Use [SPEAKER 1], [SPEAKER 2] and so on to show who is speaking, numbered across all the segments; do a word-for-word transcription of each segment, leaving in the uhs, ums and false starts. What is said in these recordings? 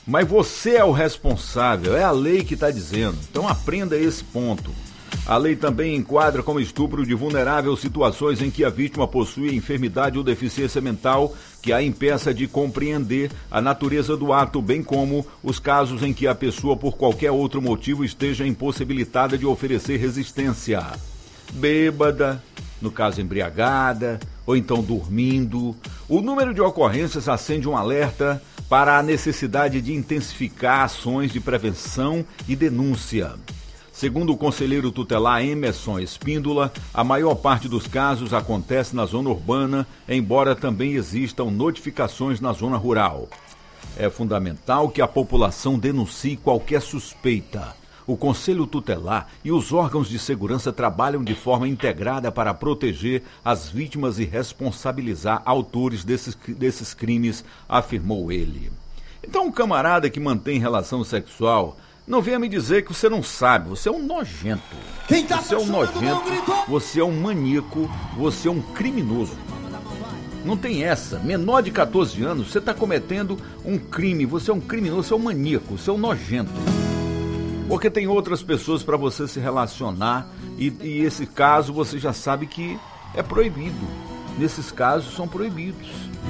[SPEAKER 1] Mas você é o responsável, é a lei que está dizendo. Então aprenda esse ponto. A lei também enquadra como estupro de vulnerável situações em que a vítima possui enfermidade ou deficiência mental que a impeça de compreender a natureza do ato, bem como os casos em que a pessoa, por qualquer outro motivo, esteja impossibilitada de oferecer resistência. Bêbada, no caso embriagada, ou então dormindo. O número de ocorrências acende um alerta para a necessidade de intensificar ações de prevenção e denúncia. Segundo o conselheiro tutelar Emerson Espíndola, a maior parte dos casos acontece na zona urbana, embora também existam notificações na zona rural. É fundamental que a população denuncie qualquer suspeita. O Conselho Tutelar e os órgãos de segurança trabalham de forma integrada para proteger as vítimas e responsabilizar autores desses, desses crimes, afirmou ele. Então, um camarada que mantém relação sexual, não venha me dizer que você não sabe, você é um nojento. Você é um nojento, você é um maníaco, você é um criminoso. Não tem essa. Menor de catorze anos, você está cometendo um crime, você é um criminoso, você é um maníaco, você é um nojento. Porque tem outras pessoas para você se relacionar e, e esse caso você já sabe que é proibido. Nesses casos são proibidos.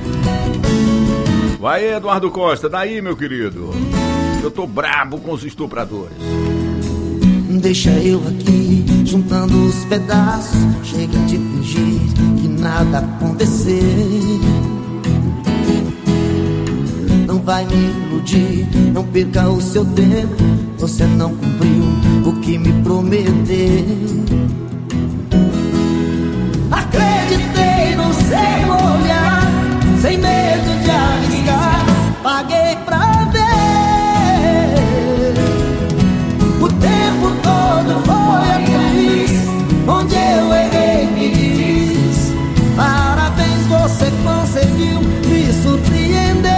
[SPEAKER 1] Vai, Eduardo Costa, daí, meu querido. Eu tô brabo com os estupradores.
[SPEAKER 2] Deixa eu aqui, juntando os pedaços. Chega de fingir que nada aconteceu. Não vai me iludir, não perca o seu tempo. Você não cumpriu o que me prometeu. Acreditei no seu olhar, sem medo de arriscar. Paguei pra ver. O tempo todo foi atriz, onde eu errei me diz. Parabéns, você conseguiu me surpreender.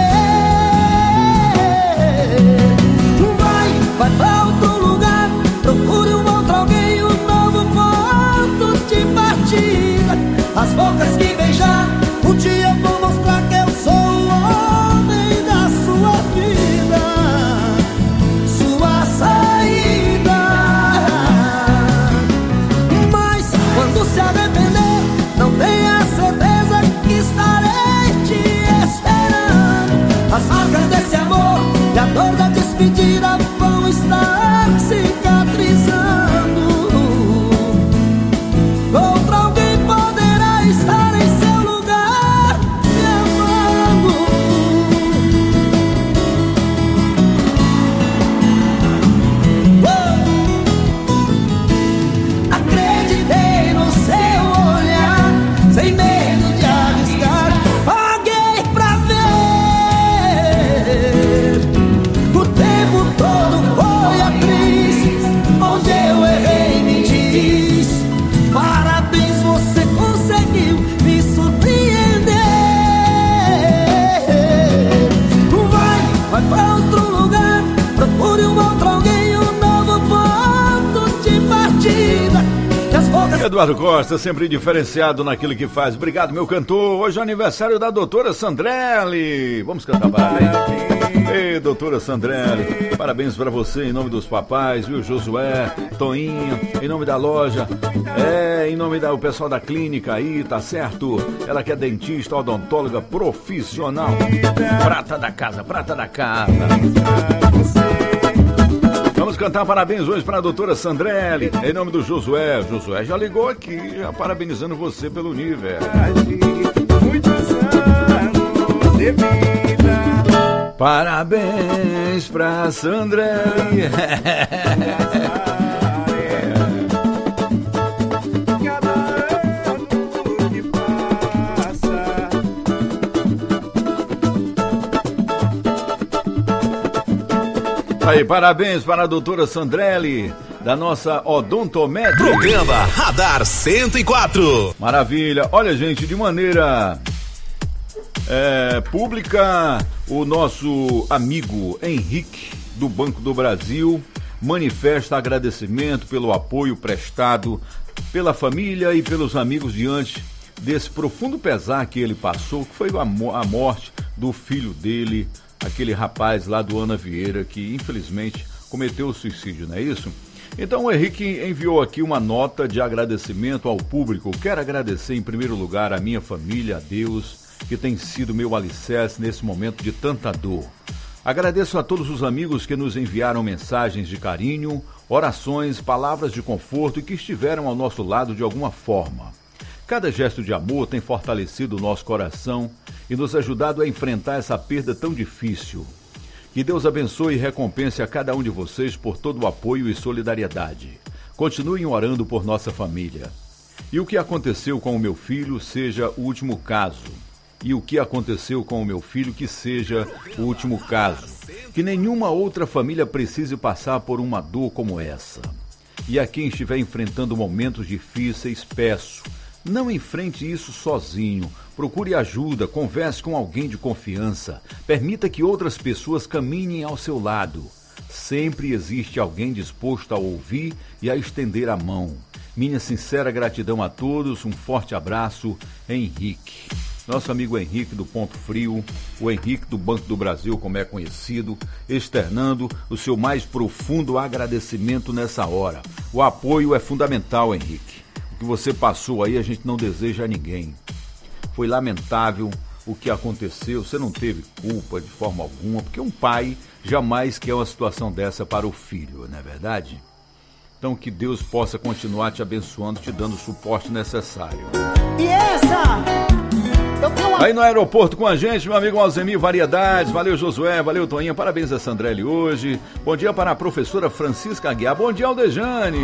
[SPEAKER 2] Vai, vai pra outro lugar, procure um outro alguém, um novo ponto de partida. As bocas que beijar, um dia eu vou mostrar que eu sou o homem da sua vida, sua saída. Mas quando se arrepender, não tenha certeza que estarei te esperando. As marcas desse amor e a dor da despedida vão estar cicatrizando. Outro alguém poderá estar em seu lugar me amando. Oh! Acreditei no seu olhar, sem medo de arriscar. Paguei pra ver. O tempo todo foi atriz, onde eu errei me diz. Parabéns, você conseguiu me surpreender. Vai, vai pra outro lugar, procure um outro alguém, um novo ponto de partida. Que as bocas...
[SPEAKER 1] Eduardo Costa, sempre diferenciado naquilo que faz. Obrigado, meu cantor. Hoje é aniversário da doutora Sandrelli. Vamos cantar parabéns. Ei, doutora Sandrelli, parabéns pra você em nome dos papais, viu, Josué, Toinho, em nome da loja, é, em nome do pessoal da clínica aí, tá certo? Ela que é dentista, odontóloga profissional, prata da casa, prata da casa. Vamos cantar parabéns hoje para a doutora Sandrelli, em nome do Josué. Josué já ligou aqui, já parabenizando você pelo nível. Muitos anos de vida. Parabéns pra Sandrelli. Aí, parabéns para a doutora Sandrelli, da nossa Odontomed.
[SPEAKER 3] Programa Radar cento e quatro.
[SPEAKER 1] Maravilha. Olha, gente, de maneira é, pública, o nosso amigo Henrique, do Banco do Brasil, manifesta agradecimento pelo apoio prestado pela família e pelos amigos diante desse profundo pesar que ele passou, que foi a morte do filho dele, aquele rapaz lá do Ana Vieira que infelizmente cometeu o suicídio, não é isso? Então o Henrique enviou aqui uma nota de agradecimento ao público. Quero agradecer em primeiro lugar a minha família, a Deus, que tem sido meu alicerce nesse momento de tanta dor. Agradeço a todos os amigos que nos enviaram mensagens de carinho, orações, palavras de conforto e que estiveram ao nosso lado de alguma forma. Cada gesto de amor tem fortalecido o nosso coração e nos ajudado a enfrentar essa perda tão difícil. Que Deus abençoe e recompense a cada um de vocês por todo o apoio e solidariedade. Continuem orando por nossa família. E o que aconteceu com o meu filho seja o último caso. E o que aconteceu com o meu filho que seja o último caso. Que nenhuma outra família precise passar por uma dor como essa. E a quem estiver enfrentando momentos difíceis, peço, não enfrente isso sozinho. Procure ajuda, converse com alguém de confiança. Permita que outras pessoas caminhem ao seu lado. Sempre existe alguém disposto a ouvir e a estender a mão. Minha sincera gratidão a todos. Um forte abraço, Henrique. Nosso amigo Henrique do Ponto Frio, o Henrique do Banco do Brasil, como é conhecido, externando o seu mais profundo agradecimento nessa hora. O apoio é fundamental, Henrique. O que você passou aí a gente não deseja a ninguém. Foi lamentável o que aconteceu, você não teve culpa de forma alguma, porque um pai jamais quer uma situação dessa para o filho, não é verdade? Então que Deus possa continuar te abençoando, te dando o suporte necessário.
[SPEAKER 2] E essa...
[SPEAKER 1] Aí no aeroporto com a gente, meu amigo Alzemir Variedades, valeu Josué, valeu Toninha, parabéns a Sandrelli hoje. Bom dia para a professora Francisca Aguiar, bom dia Aldejane.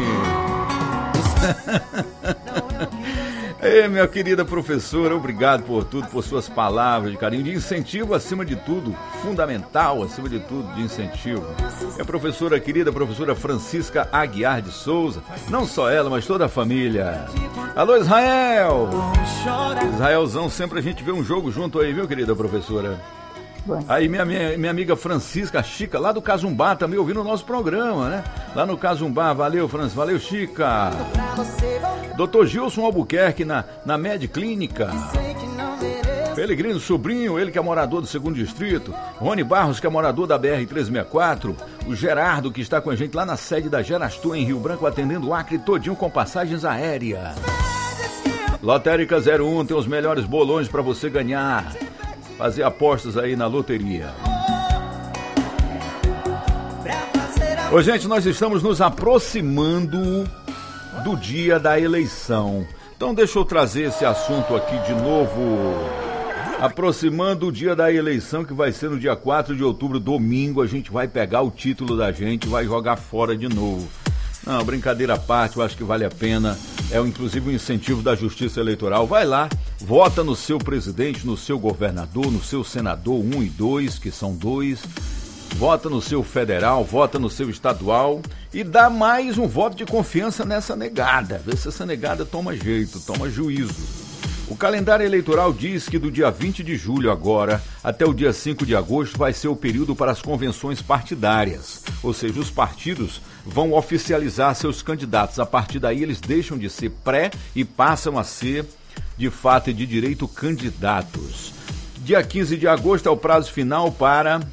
[SPEAKER 1] Ei, minha querida professora, obrigado por tudo, por suas palavras de carinho, de incentivo acima de tudo, fundamental acima de tudo, de incentivo. É a professora querida, a professora Francisca Aguiar de Souza, não só ela, mas toda a família. Alô, Israel! Israelzão, sempre a gente vê um jogo junto aí, viu, querida professora? Aí minha, minha, minha amiga Francisca Chica, lá do Casumbá, também ouvindo o nosso programa, né? Lá no Casumbá, valeu, Francis, valeu, Chica. doutor Gilson Albuquerque, na, na Med Clínica. Pelegrino Sobrinho, ele que é morador do segundo Distrito. Rony Barros, que é morador da B R trezentos e sessenta e quatro. O Gerardo, que está com a gente lá na sede da Gerastur, em Rio Branco, atendendo o Acre todinho com passagens aéreas. Lotérica zero um, tem os melhores bolões para você ganhar. Fazer apostas aí na loteria. Ô, gente, nós estamos nos aproximando do dia da eleição. Então deixa eu trazer esse assunto aqui de novo. Aproximando o dia da eleição, que vai ser no dia quatro de outubro, domingo, a gente vai pegar o título da gente e vai jogar fora de novo. Não, brincadeira à parte, eu acho que vale a pena. É inclusive um incentivo da Justiça Eleitoral. Vai lá, vota no seu presidente, no seu governador, no seu senador um e dois, que são dois. Vota no seu federal, vota no seu estadual e dá mais um voto de confiança nessa negada. Vê se essa negada toma jeito, toma juízo. O calendário eleitoral diz que do dia vinte de julho agora até o dia cinco de agosto vai ser o período para as convenções partidárias. Ou seja, os partidos vão oficializar seus candidatos. A partir daí eles deixam de ser pré e passam a ser, de fato e de direito, candidatos. Dia quinze de agosto é o prazo final para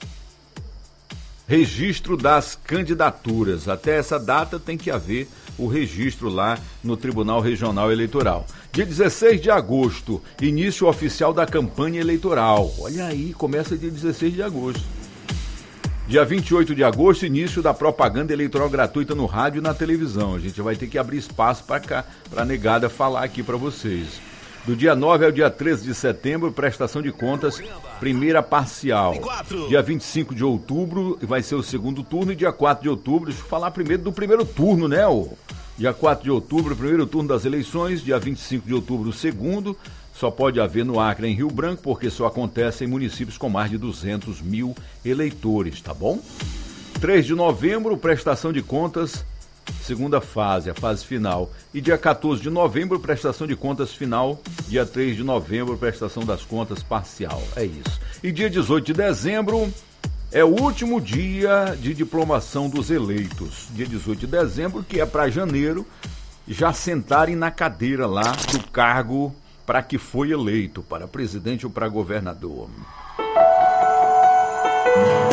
[SPEAKER 1] registro das candidaturas. Até essa data tem que haver o registro lá no Tribunal Regional Eleitoral. Dia dezesseis de agosto, início oficial da campanha eleitoral. Olha aí, começa dia dezesseis de agosto. Dia vinte e oito de agosto, início da propaganda eleitoral gratuita no rádio e na televisão. A gente vai ter que abrir espaço para cá, para a negada falar aqui para vocês. Do dia nove ao dia treze de setembro, prestação de contas, primeira parcial. Dia vinte e cinco de outubro vai ser o segundo turno e dia quatro de outubro, deixa eu falar primeiro do primeiro turno, né? O dia quatro de outubro, primeiro turno das eleições, dia vinte e cinco de outubro, o segundo. Só pode haver no Acre, em Rio Branco, porque só acontece em municípios com mais de duzentos mil eleitores, tá bom? três de novembro, prestação de contas, segunda fase, a fase final. E dia quatorze de novembro, prestação de contas final. Dia três de novembro, prestação das contas parcial. É isso. E dia dezoito de dezembro é o último dia de diplomação dos eleitos. Dia dezoito de dezembro, que é para janeiro, já sentarem na cadeira lá do cargo para que foi eleito, para presidente ou para governador.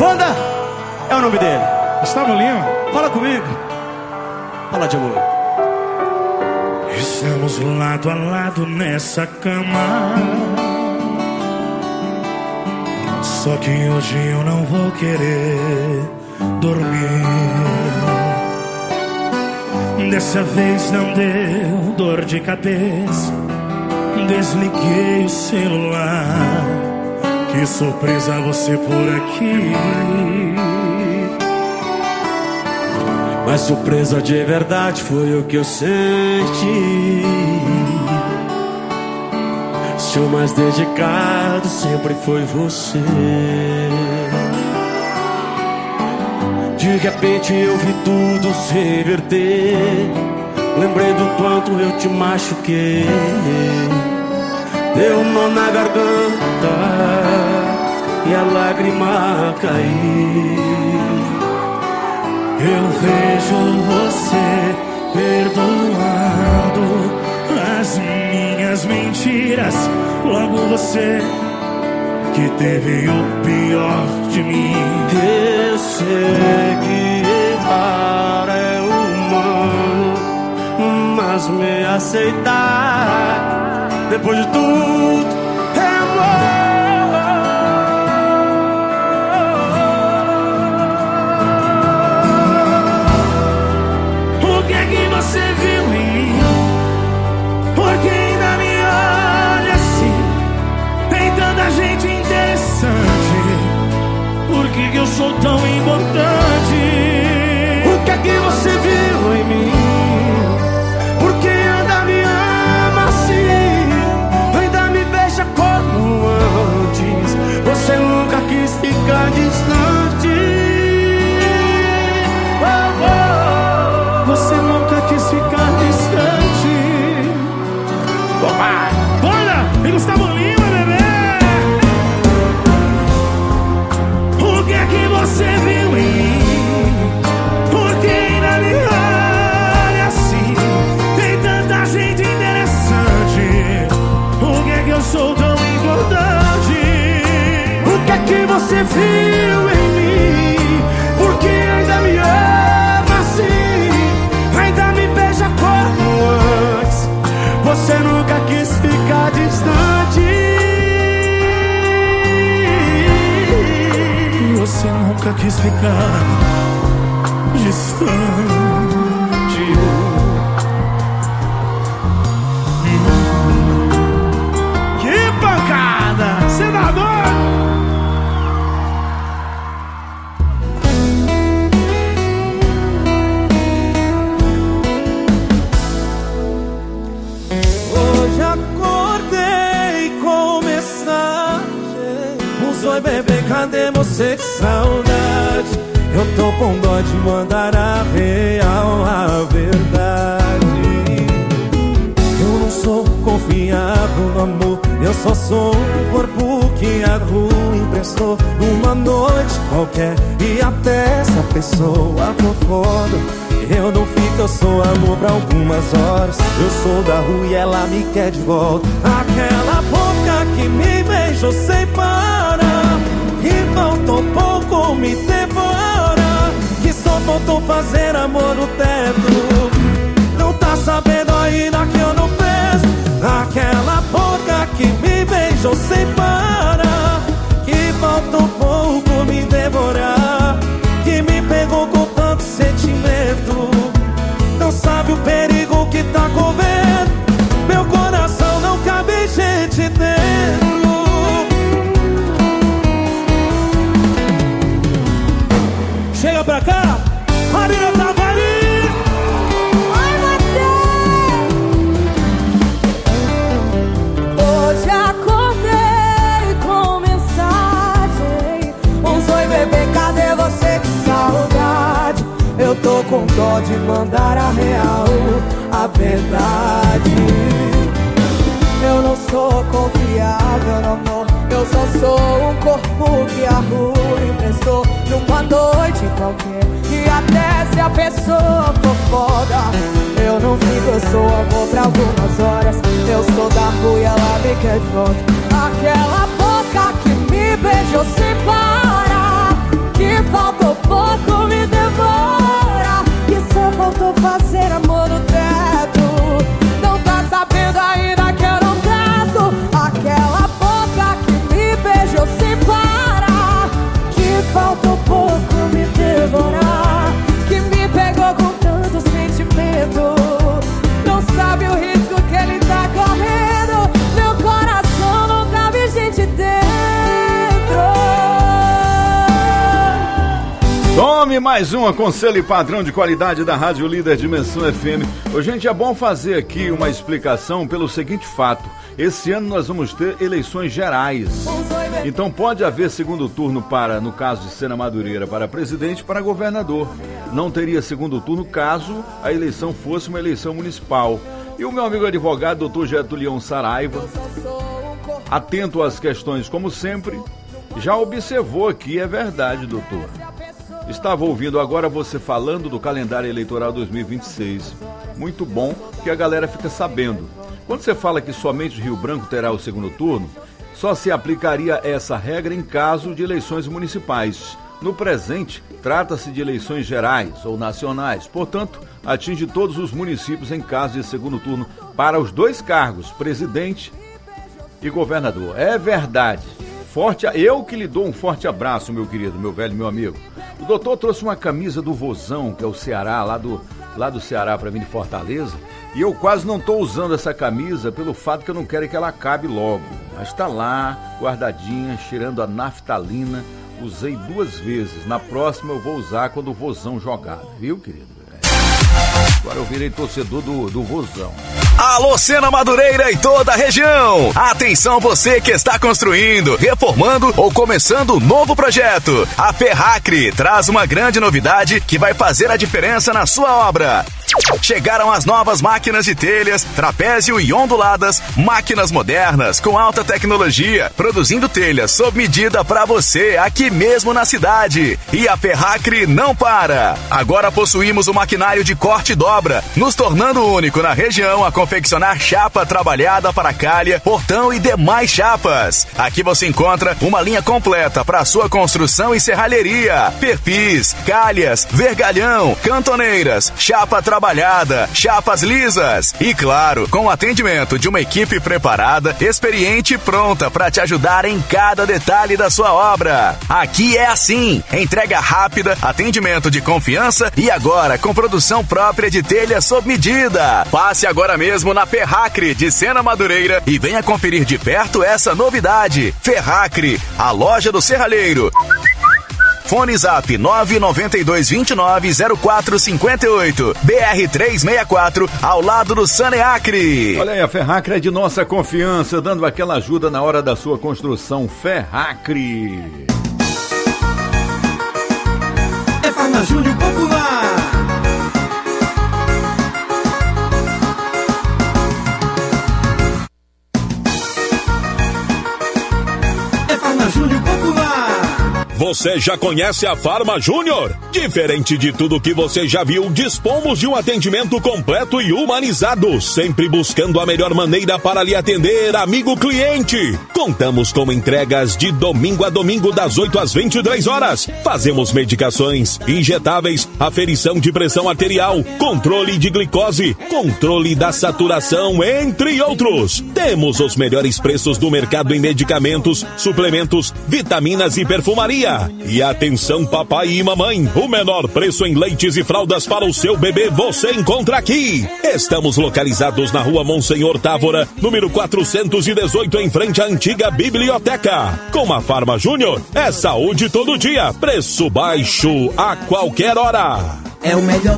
[SPEAKER 4] Wanda é o nome dele.
[SPEAKER 5] Gustavo Lima.
[SPEAKER 4] Fala comigo. Fala de amor.
[SPEAKER 5] Estamos lado a lado nessa cama. Só que hoje eu não vou querer dormir. Dessa vez não deu dor de cabeça. Desliguei o celular. Que surpresa você por aqui.
[SPEAKER 4] Mas surpresa de verdade foi o que eu senti. Seu mais dedicado sempre foi você. De repente eu vi tudo se reverter. Lembrei do quanto eu te machuquei. Deu um nó na garganta e a lágrima caiu.
[SPEAKER 5] Eu vejo você perdoando as minhas mentiras. Logo você que teve o pior de mim.
[SPEAKER 4] Eu sei que errar é humano, mas me aceitar depois de tudo é amor.
[SPEAKER 5] Você viu em mim? Porque ainda me olha assim? Tem tanta gente interessante. Por que que eu sou tão importante?
[SPEAKER 4] O que é que você viu em mim? Porque ainda me ama assim? Ainda me beija como antes? Você nunca quis ficar distante. Oh, oh.
[SPEAKER 5] Você nunca quis ficar distante. Opa! Bora! E Gustavo Lima, bebê! O que é que você viu em mim? Porque ainda me olha assim? Tem tanta gente interessante. O que é que eu sou tão importante?
[SPEAKER 4] O que é que você viu em mim? Porque ainda me ama assim? Ainda me beija como antes? Você nunca quis ficar distante.
[SPEAKER 5] Você nunca quis ficar distante.
[SPEAKER 4] Que pancada! Senador!
[SPEAKER 2] Oi bebê, cadê você? Que saudade. Eu tô com dó de mandar a real, a verdade. Eu não sou confiável no amor. Eu só sou um corpo que a rua emprestou numa noite qualquer. E até essa pessoa for foda, eu não fico, eu sou amor pra algumas horas. Eu sou da rua e ela me quer de volta. Aquela boca que me beijou sem parar, que faltou pouco me devora, que só faltou fazer amor no teto. Não tá sabendo ainda que eu não peso. Aquela boca que me beijou sem parar, que faltou pouco me devorar, que me pegou com tanto sentimento. Não sabe o perigo que tá correndo. Meu coração não cabe gente dentro.
[SPEAKER 5] Chega pra cá, Marina Tavares.
[SPEAKER 6] Oi, Matheus. Hoje acordei com mensagem. Um oi, bebê, cadê você? Que saudade. Eu tô com dó de mandar a real, a verdade. Eu não sou confiável no amor. Eu só sou um corpo que a rua emprestou numa noite qualquer. E até se a pessoa for foda, eu não fico, eu sou amor pra algumas horas. Eu sou da rua e ela me quer de volta. Aquela boca que me beijou sem parar, que
[SPEAKER 1] Tome mais uma conselho e padrão de qualidade da Rádio Líder Dimensão F M. Ô, gente, é bom fazer aqui uma explicação pelo seguinte fato. Esse ano nós vamos ter eleições gerais. Então pode haver segundo turno para, no caso de Sena Madureira, para presidente e para governador. Não teria segundo turno caso a eleição fosse uma eleição municipal. E o meu amigo advogado, doutor Getulião Saraiva, atento às questões como sempre, já observou aqui, é verdade, doutor. Estava ouvindo agora você falando do calendário eleitoral dois mil e vinte e seis. Muito bom que a galera fica sabendo. Quando você fala que somente Rio Branco terá o segundo turno, só se aplicaria essa regra em caso de eleições municipais. No presente, trata-se de eleições gerais ou nacionais. Portanto, atinge todos os municípios em caso de segundo turno para os dois cargos, presidente e governador. É verdade. Forte, eu que lhe dou um forte abraço, meu querido, meu velho, meu amigo. O doutor trouxe uma camisa do Vozão, que é o Ceará, lá do, lá do Ceará para mim de Fortaleza, e eu quase não estou usando essa camisa pelo fato que eu não quero que ela acabe logo. Mas está lá, guardadinha, cheirando a naftalina. Usei duas vezes. Na próxima eu vou usar quando o Vozão jogar, viu, querido? Agora eu virei torcedor do, do Vozão.
[SPEAKER 3] Alô, Sena Madureira e toda a região. Atenção você que está construindo, reformando ou começando um novo projeto. A Ferracre traz uma grande novidade que vai fazer a diferença na sua obra. Chegaram as novas máquinas de telhas, trapézio e onduladas, máquinas modernas com alta tecnologia, produzindo telhas sob medida para você aqui mesmo na cidade. E a Ferracre não para. Agora possuímos o maquinário de corte e dobra, nos tornando único na região a confeccionar chapa trabalhada para calha, portão e demais chapas. Aqui você encontra uma linha completa para sua construção e serralheria, perfis, calhas, vergalhão, cantoneiras, chapa trabalhada, chapas lisas e, claro, com o atendimento de uma equipe preparada, experiente e pronta para te ajudar em cada detalhe da sua obra. Aqui é assim, entrega rápida, atendimento de confiança e agora com produção própria de telha sob medida. Passe agora mesmo na Ferracre de Sena Madureira e venha conferir de perto essa novidade. Ferracre, a loja do serralheiro. Fone Zap nove nove dois dois nove zero quatro cinco oito, B R trezentos e sessenta e quatro, ao lado do Saneacre.
[SPEAKER 1] Olha aí, a Ferracre é de nossa confiança, dando aquela ajuda na hora da sua construção. Ferracre.
[SPEAKER 5] É Farma Júnior Popular. É Farma Júnior Popular.
[SPEAKER 7] Você já conhece a Farma Júnior? Diferente de tudo que você já viu, dispomos de um atendimento completo e humanizado, sempre buscando a melhor maneira para lhe atender, amigo cliente. Contamos com entregas de domingo a domingo das oito às vinte e três horas. Fazemos medicações, injetáveis, aferição de pressão arterial, controle de glicose, controle da saturação, entre outros. Temos os melhores preços do mercado em medicamentos, suplementos, vitaminas e perfumaria. E atenção papai e mamãe, o menor preço em leites e fraldas para o seu bebê você encontra aqui. Estamos localizados na rua Monsenhor Távora, número quatrocentos e dezoito, em frente à antiga biblioteca. Com a Farma Júnior, é saúde todo dia, preço baixo a qualquer hora.
[SPEAKER 2] É o melhor.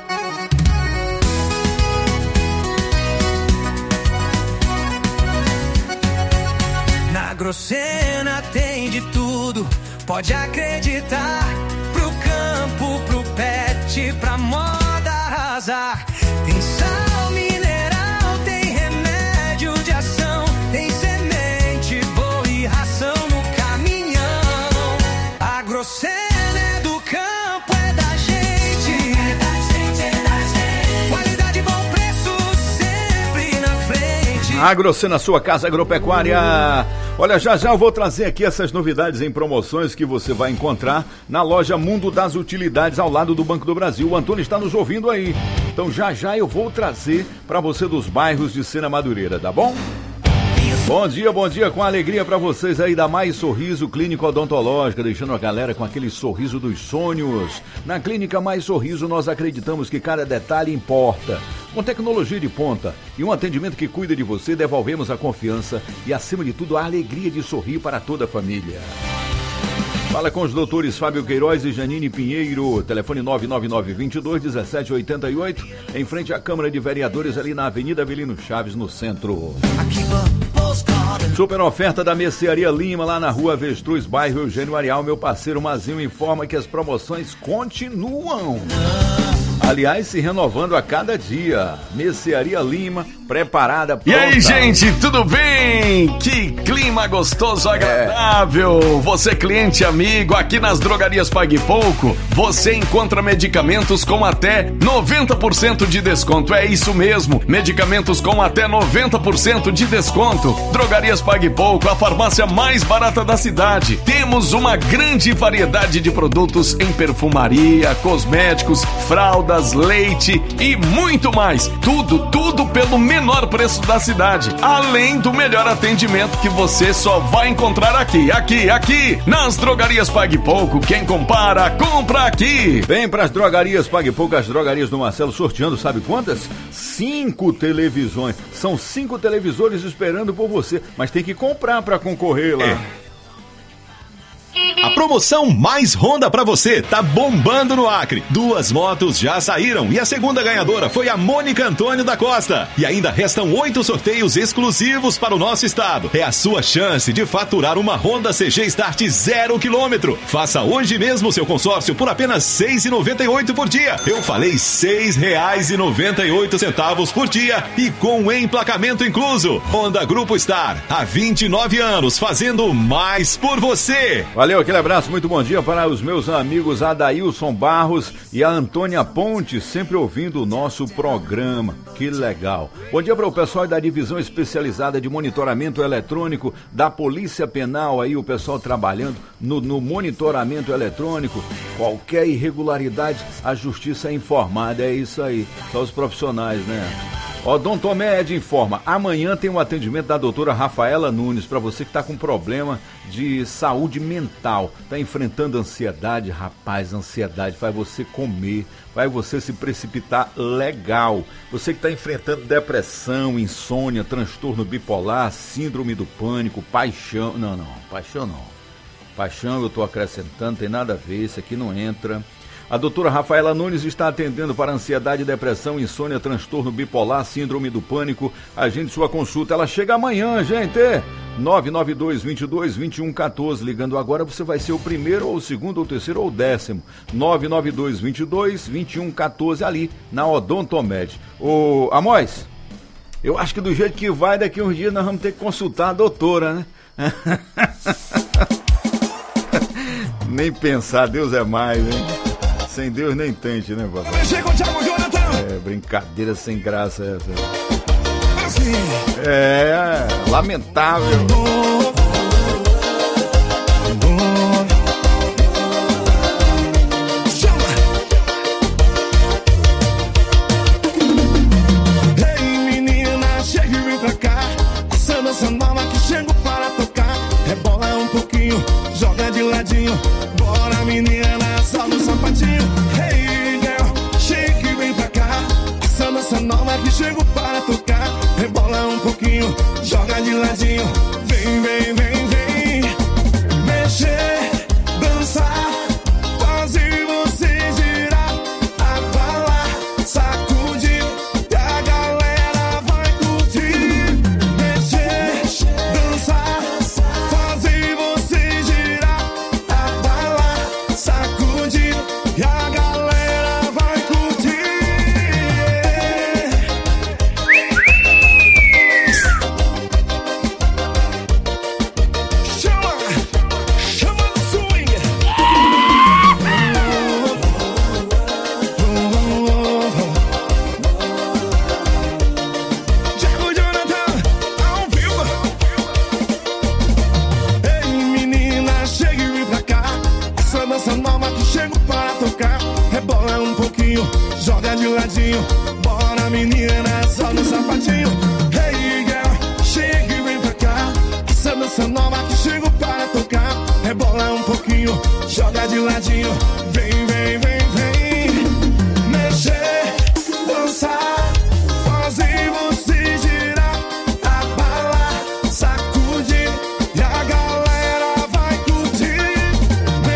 [SPEAKER 5] Na Grosena tem de tudo, pode acreditar. Pro campo, pro pet, pra moda arrasar. Tem sal mineral, tem remédio de ação, tem semente boa e ração no caminhão. A Grosena é do campo, é da gente. É da gente, é da gente. Qualidade, bom preço, sempre na frente.
[SPEAKER 1] A Grosena, sua casa agropecuária. Olha, já já eu vou trazer aqui essas novidades em promoções que você vai encontrar na loja Mundo das Utilidades, ao lado do Banco do Brasil. O Antônio está nos ouvindo aí. Então já já eu vou trazer para você dos bairros de Sena Madureira, tá bom? Bom dia, bom dia, com alegria para vocês aí da Mais Sorriso Clínica Odontológica, deixando a galera com aquele sorriso dos sonhos. Na Clínica Mais Sorriso nós acreditamos que cada detalhe importa. Com tecnologia de ponta e um atendimento que cuida de você, devolvemos a confiança e, acima de tudo, a alegria de sorrir para toda a família. Fala com os doutores Fábio Queiroz e Janine Pinheiro, telefone nove nove nove, dois dois, um sete oito oito, em frente à Câmara de Vereadores, ali na Avenida Avelino Chaves, no centro. Super oferta da Mercearia Lima, lá na Rua Avestruz, bairro Eugênio Arial. Meu parceiro Mazinho informa que as promoções continuam. Aliás, se renovando a cada dia. Mercearia Lima, preparada. Pronta.
[SPEAKER 8] E aí, gente, tudo bem? Que clima gostoso, agradável. É. Você, cliente amigo, aqui nas Drogarias Pague Pouco, você encontra medicamentos com até noventa por cento de desconto. É isso mesmo, medicamentos com até noventa por cento de desconto. Drogarias Pague Pouco, a farmácia mais barata da cidade. Temos uma grande variedade de produtos em perfumaria, cosméticos, fraldas, leite e muito mais. Tudo, tudo pelo menor preço da cidade. Além do melhor atendimento que você só vai encontrar aqui, aqui, aqui. Nas Drogarias Pague Pouco, quem compara, compra aqui.
[SPEAKER 1] Vem pras Drogarias Pague Pouco, as drogarias do Marcelo, sorteando, sabe quantas? Cinco televisões. São cinco televisores esperando por você, mas tem que comprar pra concorrer lá. É.
[SPEAKER 3] A promoção Mais Honda pra você tá bombando no Acre. Duas motos já saíram e a segunda ganhadora foi a Mônica Antônio da Costa. E ainda restam oito sorteios exclusivos para o nosso estado. É a sua chance de faturar uma Honda C G Start zero quilômetro. Faça hoje mesmo seu consórcio por apenas seis reais e noventa e oito por dia. Eu falei seis reais e noventa e oito centavos por dia e com emplacamento incluso. Honda Grupo Star, há vinte e nove anos, fazendo mais por você.
[SPEAKER 1] Valeu, aquele abraço, muito bom dia para os meus amigos Adailson Barros e a Antônia Ponte, sempre ouvindo o nosso programa. Que legal. Bom dia para o pessoal da divisão especializada de monitoramento eletrônico da Polícia Penal, aí o pessoal trabalhando no, no monitoramento eletrônico. Qualquer irregularidade, a justiça é informada, é isso aí. Só os profissionais, né? Odontomed informa, amanhã tem um atendimento da doutora Rafaela Nunes, para você que está com problema de saúde mental, está enfrentando ansiedade, rapaz, ansiedade faz você comer, vai você se precipitar legal. Você que está enfrentando depressão, insônia, transtorno bipolar, síndrome do pânico, paixão, não, não, paixão não, paixão eu estou acrescentando, tem nada a ver, isso aqui não entra. A doutora Rafaela Nunes está atendendo para ansiedade, depressão, insônia, transtorno bipolar, síndrome do pânico. Agende sua consulta, ela chega amanhã, gente. nove nove dois, dois dois, dois um um quatro. Ligando agora, você vai ser o primeiro, ou o segundo, ou o terceiro, ou o décimo. nove nove dois, dois dois, dois um um quatro, ali na Odontomed. Ô, Amós, eu acho que do jeito que vai, daqui uns dias nós vamos ter que consultar a doutora, né? Nem pensar, Deus é mais, hein? Sem Deus nem tente, né, papai? É, brincadeira sem graça essa. É, lamentável.
[SPEAKER 5] Ei, menina, chega e vem pra cá. Essa dança nova que chego para tocar. Rebola um pouquinho, joga de ladinho. Bora, menina, sobe o sapatinho. Hey, girl, chega e vem pra cá. Essa dança nova que chego para tocar. Rebola um pouquinho, joga de ladinho. Vem, vem, vem, vem. Mexer, dançar, fazer você girar, abalar, sacudir, e a galera vai curtir. Mexer, dançar, fazer você girar, abalar, sacudir, e a galera vai curtir. Chama, chama no swing. Diego Jonathan, ao vivo. Ei, menina, chega e vem pra cá. Essa dança nova que chego para tocar. Rebola um pouquinho, joga de ladinho. Bora, menina, só no sapatinho. Hey, girl, chega e vem pra cá. Essa dança nova que chego para tocar. Rebola um pouquinho, joga de ladinho. Vem, vem, vem, vem. Mexer, dançar, fazer você girar, abalar, sacudir, e a galera vai curtir.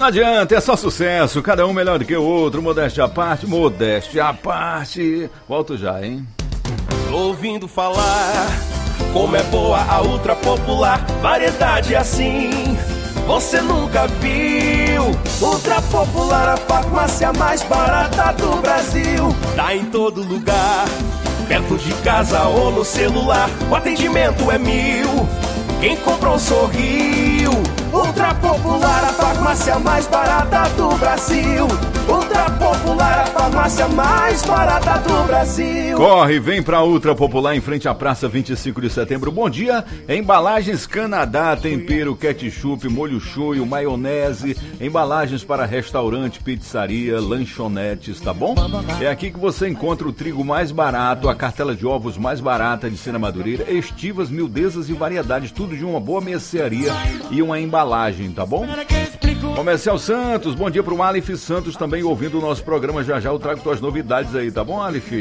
[SPEAKER 1] Não adianta, é só sucesso, cada um melhor do que o outro, modéstia à parte, modéstia à parte. Volto já, hein?
[SPEAKER 5] Tô ouvindo falar como é boa a ultra popular, variedade assim você nunca viu. Ultra popular, a farmácia mais barata do Brasil. Tá em todo lugar, perto de casa ou no celular. O atendimento é mil, quem comprou sorriu. Ultra popular, a farmácia mais barata do Brasil. Ultra popular, a farmácia mais barata do Brasil.
[SPEAKER 1] Corre, vem pra Ultra Popular em frente à Praça vinte e cinco de setembro. Bom dia, Embalagens Canadá, tempero, ketchup, molho shoyu, maionese, embalagens para restaurante, pizzaria, lanchonetes, tá bom? É aqui que você encontra o trigo mais barato, a cartela de ovos mais barata de Sena Madureira, estivas, miudezas e variedades, tudo de uma boa mercearia e uma embalagem, tá bom? Comercial Santos, bom dia pro Aleph Santos também ouvindo o nosso programa. Já já eu trago tuas novidades aí, tá bom, Aleph?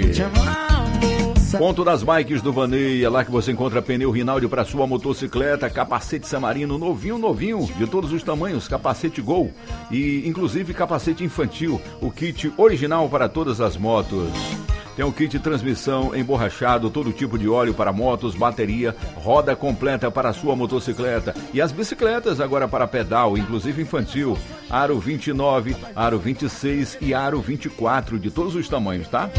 [SPEAKER 1] Ponto das Bikes do Vaneia, lá que você encontra pneu Rinaldi para sua motocicleta, capacete Samarino novinho, novinho, de todos os tamanhos, capacete Gol e inclusive capacete infantil, o kit original para todas as motos. Tem o kit transmissão emborrachado, todo tipo de óleo para motos, bateria, roda completa para a sua motocicleta. E as bicicletas agora para pedal, inclusive infantil, aro vinte e nove, aro vinte e seis e aro vinte e quatro, de todos os tamanhos, tá?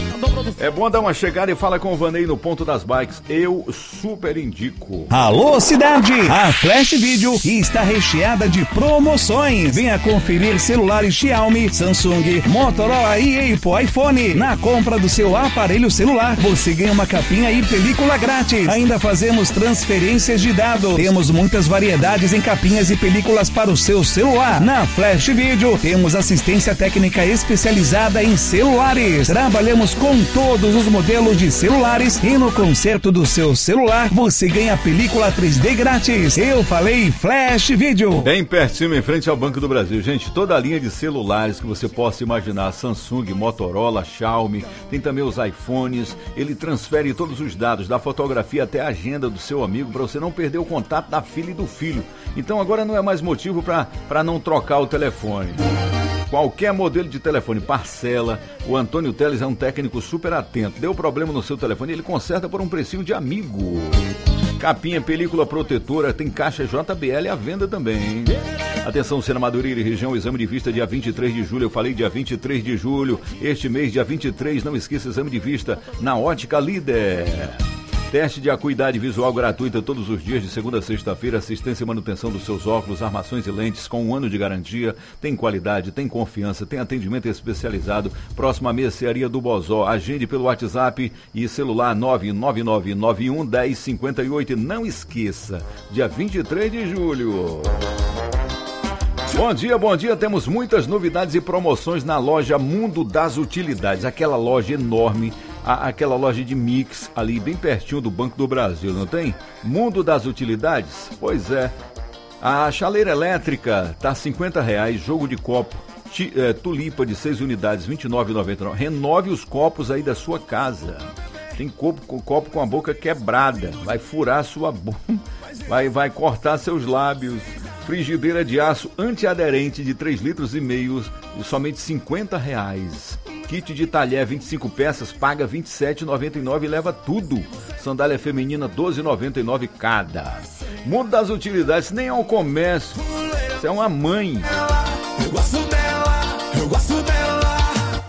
[SPEAKER 1] É bom dar uma chegada e fala com o Vanei no Ponto das Bikes. Eu super indico.
[SPEAKER 3] Alô, cidade! A Flash Video está recheada de promoções. Venha conferir celulares Xiaomi, Samsung, Motorola e Apple iPhone. Na compra do seu aparelho celular, você ganha uma capinha e película grátis. Ainda fazemos transferências de dados. Temos muitas variedades em capinhas e películas para o seu celular. Na Flash Video, temos assistência técnica especializada em celulares. Trabalhamos com todos os modelos de celulares e no conserto do seu celular, você ganha película três D grátis. Eu falei Flash Video.
[SPEAKER 1] Bem pertinho, em frente ao Banco do Brasil. Gente, toda a linha de celulares que você possa imaginar, Samsung, Motorola, Xiaomi, tem também os iPhones. Ele transfere todos os dados, da fotografia até a agenda do seu amigo, para você não perder o contato da filha e do filho. Então agora não é mais motivo para não trocar o telefone. Qualquer modelo de telefone, parcela. O Antônio Teles é um técnico super atento. Deu problema no seu telefone, ele conserta por um precinho de amigo. Capinha, película protetora, tem caixa J B L à venda também. Atenção, Sena Madureira e região, exame de vista dia vinte e três de julho. Eu falei dia vinte e três de julho. Este mês, dia vinte e três, não esqueça, exame de vista na Ótica Líder. Teste de acuidade visual gratuita todos os dias de segunda a sexta-feira, assistência e manutenção dos seus óculos, armações e lentes com um ano de garantia, tem qualidade, tem confiança, tem atendimento especializado, próxima à mercearia do Bozó, agende pelo WhatsApp e celular nove nove nove nove um um zero cinco oito e não esqueça, dia vinte e três de julho. Bom dia, bom dia, temos muitas novidades e promoções na loja Mundo das Utilidades, aquela loja enorme, a, aquela loja de mix ali bem pertinho do Banco do Brasil, não tem? Mundo das Utilidades? Pois é, a chaleira elétrica tá cinquenta reais, jogo de copo, ti, é, tulipa de seis unidades, vinte e nove reais e noventa e nove centavos, renove os copos aí da sua casa. Tem copo, copo com a boca quebrada, vai furar sua boca, vai, vai cortar seus lábios. Frigideira de aço antiaderente de três litros e meio de somente cinquenta reais. Kit de talher vinte e cinco peças, paga vinte e sete reais e noventa e nove centavos e leva tudo. Sandália feminina doze reais e noventa e nove centavos cada. Mundo das Utilidades, nem é um comércio, isso é uma mãe.
[SPEAKER 5] Eu gosto dela, eu gosto dela,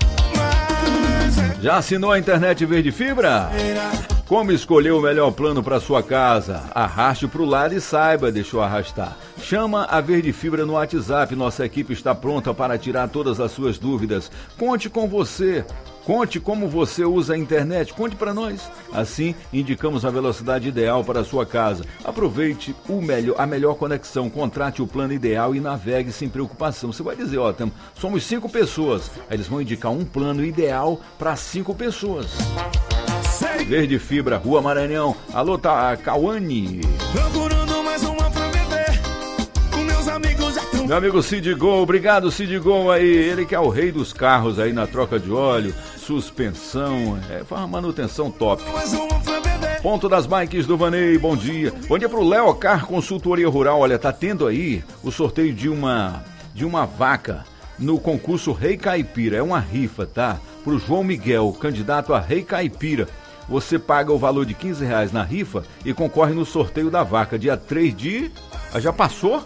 [SPEAKER 5] mas...
[SPEAKER 1] Já assinou a internet Verde Fibra? Como escolher o melhor plano para sua casa? Arraste para o lado e saiba, deixa eu arrastar. Chama a Verde Fibra no WhatsApp, nossa equipe está pronta para tirar todas as suas dúvidas. Conte com você, conte como você usa a internet, conte para nós. Assim, indicamos a velocidade ideal para a sua casa. Aproveite o melhor, a melhor conexão, contrate o plano ideal e navegue sem preocupação. Você vai dizer, ó, tem, somos cinco pessoas. Aí eles vão indicar um plano ideal para cinco pessoas. Verde Fibra, Rua Maranhão. Alô, tá, Cauane.
[SPEAKER 5] Procurando mais uma pra vender. Com meus amigos já tão...
[SPEAKER 1] Meu amigo Cid Gol, obrigado Cid Gol aí. Ele que é o rei dos carros aí na troca de óleo, suspensão, é, faz uma manutenção top.
[SPEAKER 5] Mais uma pra vender.
[SPEAKER 1] Ponto das Bikes do Vanei, bom dia. Bom dia pro Leocar Consultoria Rural. Olha, tá tendo aí o sorteio de uma... de uma vaca no concurso Rei Caipira. É uma rifa, tá? Pro João Miguel, candidato a Rei Caipira. Você paga o valor de quinze reais na rifa e concorre no sorteio da vaca, dia três de... Ah, já passou?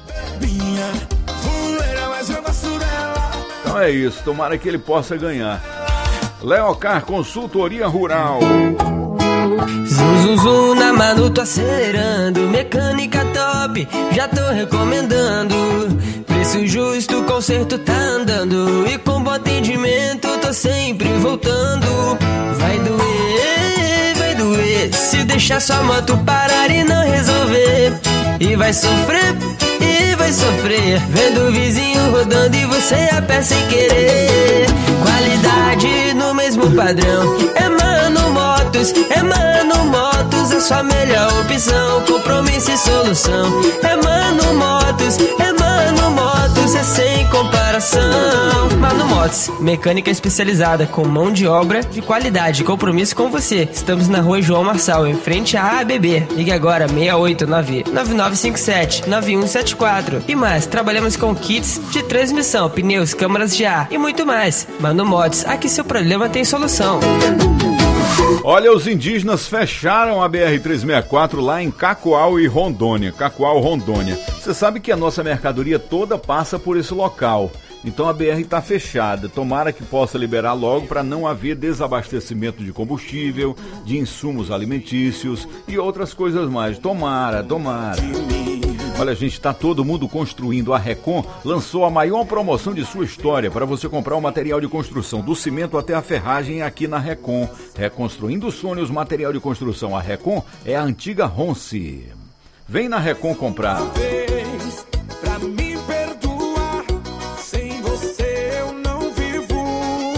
[SPEAKER 1] Então é isso, tomara que ele possa ganhar. Leocar Consultoria Rural.
[SPEAKER 9] Zum, zum, zum, na Manu tô acelerando. Mecânica top, já tô recomendando. Preço justo, conserto tá andando. E com bom atendimento tô sempre voltando. Vai doer, vai doer se deixar sua moto parar e não resolver. E vai sofrer, e vai sofrer vendo o vizinho rodando e você a pé sem querer. Qualidade no mesmo padrão, é Mano Motos, é Mano Motos, é sua melhor opção. Compromisso e solução, é Mano Motos, é Mano Motos, é sem comparação. Mano Motos, mecânica especializada com mão de obra de qualidade e compromisso com você. Estamos na rua João Marçal, em frente à A B B. Ligue agora seis oito nove, nove nove cinco sete, nove um sete quatro. E mais, trabalhamos com kits de transmissão, pneus, câmaras de ar e muito mais. Mano Motos, aqui seu problema tem solução.
[SPEAKER 1] Olha, os indígenas fecharam a B R trezentos e sessenta e quatro lá em Cacoal e Rondônia. Cacoal, Rondônia. Você sabe que a nossa mercadoria toda passa por esse local. Então a B R está fechada. Tomara que possa liberar logo para não haver desabastecimento de combustível, de insumos alimentícios e outras coisas mais. Tomara, tomara. Olha, gente, está todo mundo construindo. A Recon lançou a maior promoção de sua história para você comprar o material de construção, do cimento até a ferragem aqui na Recon. Reconstruindo sonhos, material de construção. A Recon é a antiga Ronce. Vem na Recon comprar.
[SPEAKER 5] Pra me perdoar, sem você eu não vivo.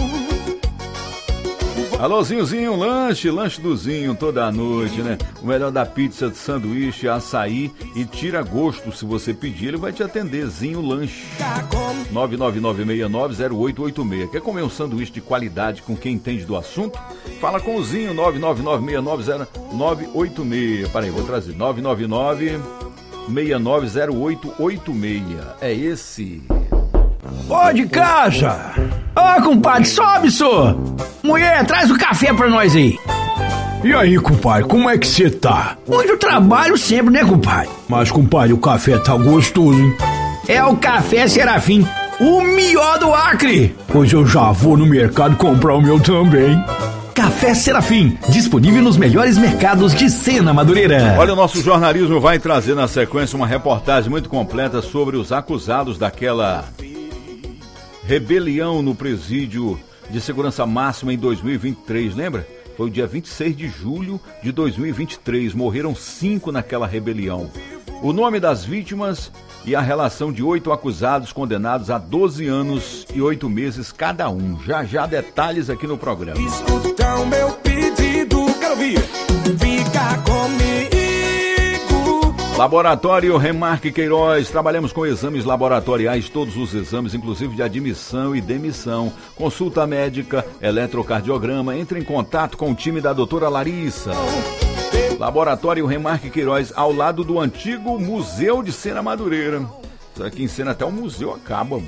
[SPEAKER 1] Alô, Zinho, lanche, lanche do Zinho toda a noite, né? O melhor da pizza, de sanduíche, açaí e tira gosto. Se você pedir, ele vai te atender. Zinho Lanche. nove nove nove seis nove zero oito oito seis. Quer comer um sanduíche de qualidade com quem entende do assunto? Fala com o Zinho, nove nove nove seis nove zero nove oito seis. Peraí, vou trazer. nove nove nove seis nove zero oito oito seis. É esse.
[SPEAKER 10] Ô, de casa! Ô, compadre, sobe, só! Mulher, traz o café pra nós aí.
[SPEAKER 11] E aí, compadre, como é que você tá?
[SPEAKER 10] Muito trabalho sempre, né, compadre?
[SPEAKER 11] Mas, compadre, o café tá gostoso, hein?
[SPEAKER 10] É o Café Serafim, o melhor do Acre.
[SPEAKER 11] Pois eu já vou no mercado comprar o meu também.
[SPEAKER 10] Café Serafim, disponível nos melhores mercados de Sena Madureira.
[SPEAKER 1] Olha, o nosso jornalismo vai trazer na sequência uma reportagem muito completa sobre os acusados daquela rebelião no presídio de segurança máxima em dois mil e vinte e três, lembra? Foi o dia vinte e seis de julho de dois mil e vinte e três, morreram cinco naquela rebelião. O nome das vítimas e a relação de oito acusados condenados a doze anos e oito meses cada um. Já já detalhes aqui no programa.
[SPEAKER 5] Escuta o meu pedido, quero ouvir. Fica comigo.
[SPEAKER 1] Laboratório Remarque Queiroz, trabalhamos com exames laboratoriais, todos os exames, inclusive de admissão e demissão, consulta médica, eletrocardiograma. Entre em contato com o time da doutora Larissa. Laboratório Remarque Queiroz, ao lado do antigo Museu de Sena Madureira. Isso aqui em Sena até o museu acaba.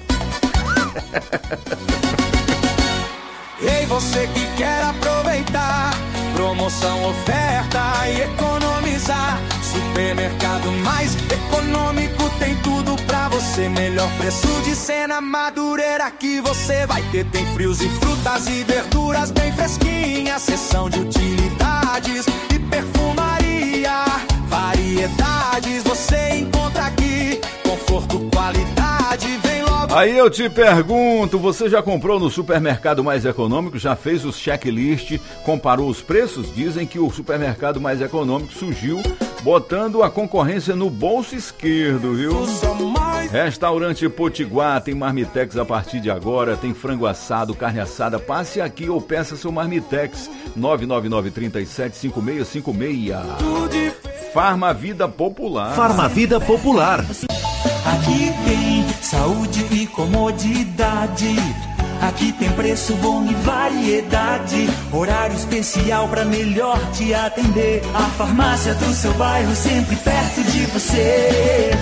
[SPEAKER 5] Ei, você que quer aproveitar, promoção, oferta e economizar. Supermercado mais econômico tem tudo pra você. Melhor preço de Sena Madureira aqui você vai ter. Tem frios e frutas e verduras bem fresquinhas. Seção de utilidades e perfumaria. Variedades você encontra aqui. Conforto, qualidade, vem logo.
[SPEAKER 1] Aí eu te pergunto, você já comprou no supermercado mais econômico? Já fez os checklist, comparou os preços? Dizem que o supermercado mais econômico surgiu botando a concorrência no bolso esquerdo, viu? Restaurante Potiguar tem marmitex a partir de agora, tem frango assado, carne assada. Passe aqui ou peça seu marmitex. nove nove nove, três sete, cinco seis cinco seis. Farmavida Popular.
[SPEAKER 12] Farmavida Popular.
[SPEAKER 2] Aqui tem saúde e comodidade. Aqui tem preço bom e variedade. Horário especial pra melhor te atender. A farmácia do seu bairro sempre perto de você.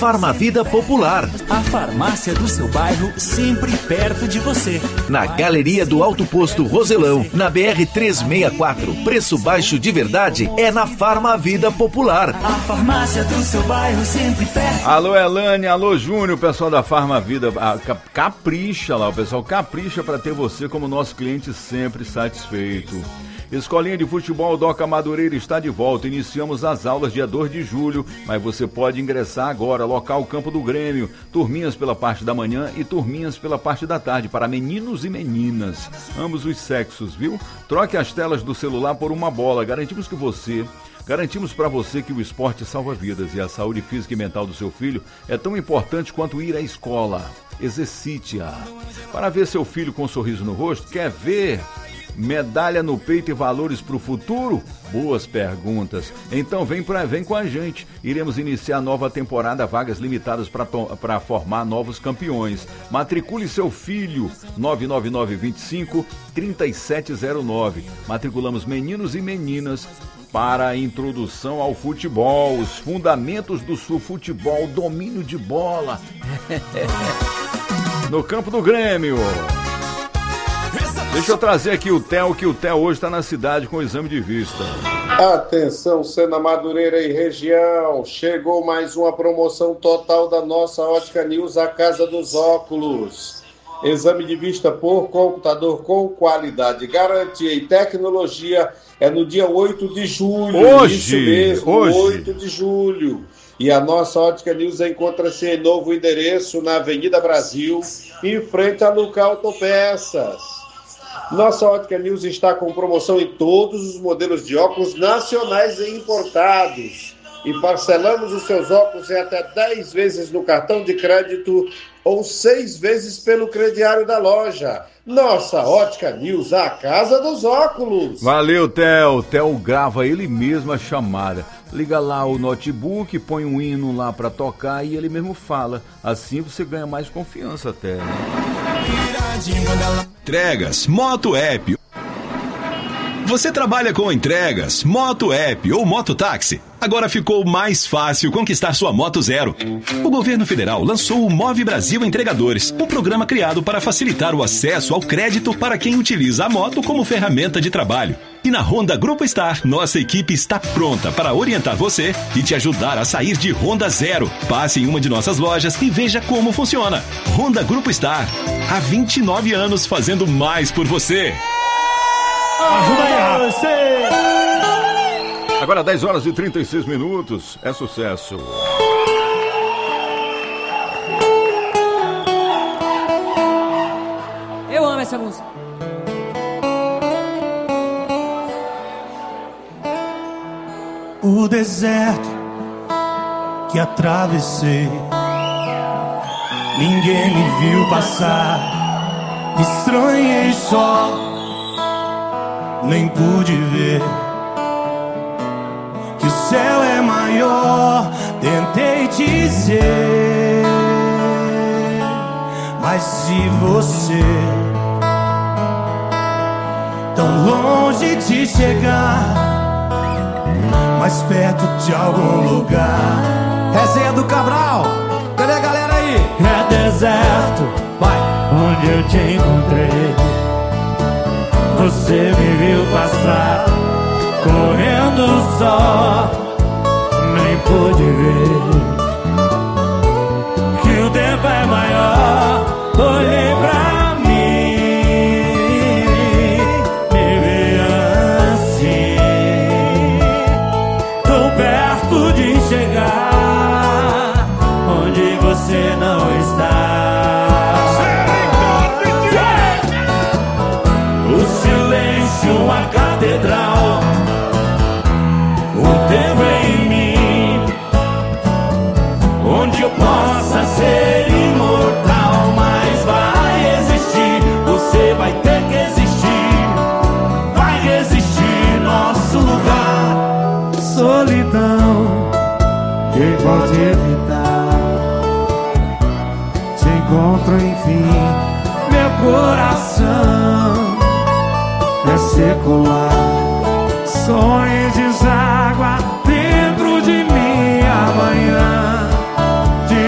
[SPEAKER 12] Farmavida Popular.
[SPEAKER 13] A farmácia do seu bairro, sempre perto de você.
[SPEAKER 12] Na Galeria do Alto Posto Roselão, na B R trezentos e sessenta e quatro. Preço baixo de verdade é na Farmavida Popular.
[SPEAKER 13] A farmácia do seu bairro, sempre perto.
[SPEAKER 1] Alô, Elane, alô, Júnior, o pessoal da Farmavida, capricha lá, o pessoal capricha para ter você como nosso cliente sempre satisfeito. Escolinha de Futebol Doca Madureira está de volta. Iniciamos as aulas dia dois de julho, mas você pode ingressar agora. Local Campo do Grêmio. Turminhas pela parte da manhã e turminhas pela parte da tarde para meninos e meninas. Ambos os sexos, viu? Troque as telas do celular por uma bola. Garantimos que você... Garantimos para você que o esporte salva vidas e a saúde física e mental do seu filho é tão importante quanto ir à escola. Exercite-a. Para ver seu filho com um sorriso no rosto, quer ver... medalha no peito e valores para o futuro? Boas perguntas. Então vem, pra, vem com a gente. Iremos iniciar a nova temporada, vagas limitadas para formar novos campeões. Matricule seu filho, nove nove nove, dois cinco, três sete zero nove. Matriculamos meninos e meninas para a introdução ao futebol, os fundamentos do sul futebol, domínio de bola. No Campo do Grêmio. Deixa eu trazer aqui o Theo, que o Theo hoje está na cidade com o exame de vista.
[SPEAKER 14] Atenção, Sena Madureira e região. Chegou mais uma promoção total da nossa Ótica News, a Casa dos Óculos. Exame de vista por computador com qualidade, garantia e tecnologia é no dia oito de julho.
[SPEAKER 1] Hoje,
[SPEAKER 14] Isso mesmo,
[SPEAKER 1] hoje.
[SPEAKER 14] oito de julho. E a nossa Ótica News encontra-se em novo endereço na Avenida Brasil, em frente a Luca Autopeças. Nossa Ótica News está com promoção em todos os modelos de óculos nacionais e importados. E parcelamos os seus óculos em até dez vezes no cartão de crédito ou seis vezes pelo crediário da loja. Nossa Ótica News, a casa dos óculos.
[SPEAKER 1] Valeu, Theo. O Theo grava ele mesmo a chamada. Liga lá o notebook, põe um hino lá pra tocar e ele mesmo fala. Assim você ganha mais confiança até, né?
[SPEAKER 3] Entregas, Moto App. Você trabalha com entregas, Moto App ou mototáxi? Agora ficou mais fácil conquistar sua Moto Zero. O governo federal lançou o Move Brasil Entregadores, um programa criado para facilitar o acesso ao crédito para quem utiliza a moto como ferramenta de trabalho. E na Honda Grupo Star, nossa equipe está pronta para orientar você e te ajudar a sair de Honda Zero. Passe em uma de nossas lojas e veja como funciona. Honda Grupo Star, há vinte e nove anos fazendo mais por você.
[SPEAKER 1] Ajuda aí, você! Agora dez horas e trinta e seis minutos, é sucesso.
[SPEAKER 6] Eu amo essa música.
[SPEAKER 5] O deserto que atravessei, ninguém me viu passar, estranhei só, nem pude ver que o céu é maior. Tentei dizer, mas se você tão longe de chegar, mais perto de algum lugar.
[SPEAKER 10] Resenha do Cabral, cadê a galera aí?
[SPEAKER 5] É deserto, vai, onde eu te encontrei. Você me viu passar, correndo só, nem pude ver que o tempo é maior. Olhei pra mim, me vê assim, tão perto de chegar onde você não está. Uma catedral, um templo em mim, onde eu possa ser imortal. Mas vai existir, você vai ter que existir, vai existir nosso lugar. Solidão, quem pode evitar? Te encontro enfim, meu coração é secular. Sonhos deságua dentro de mim. Amanhã, de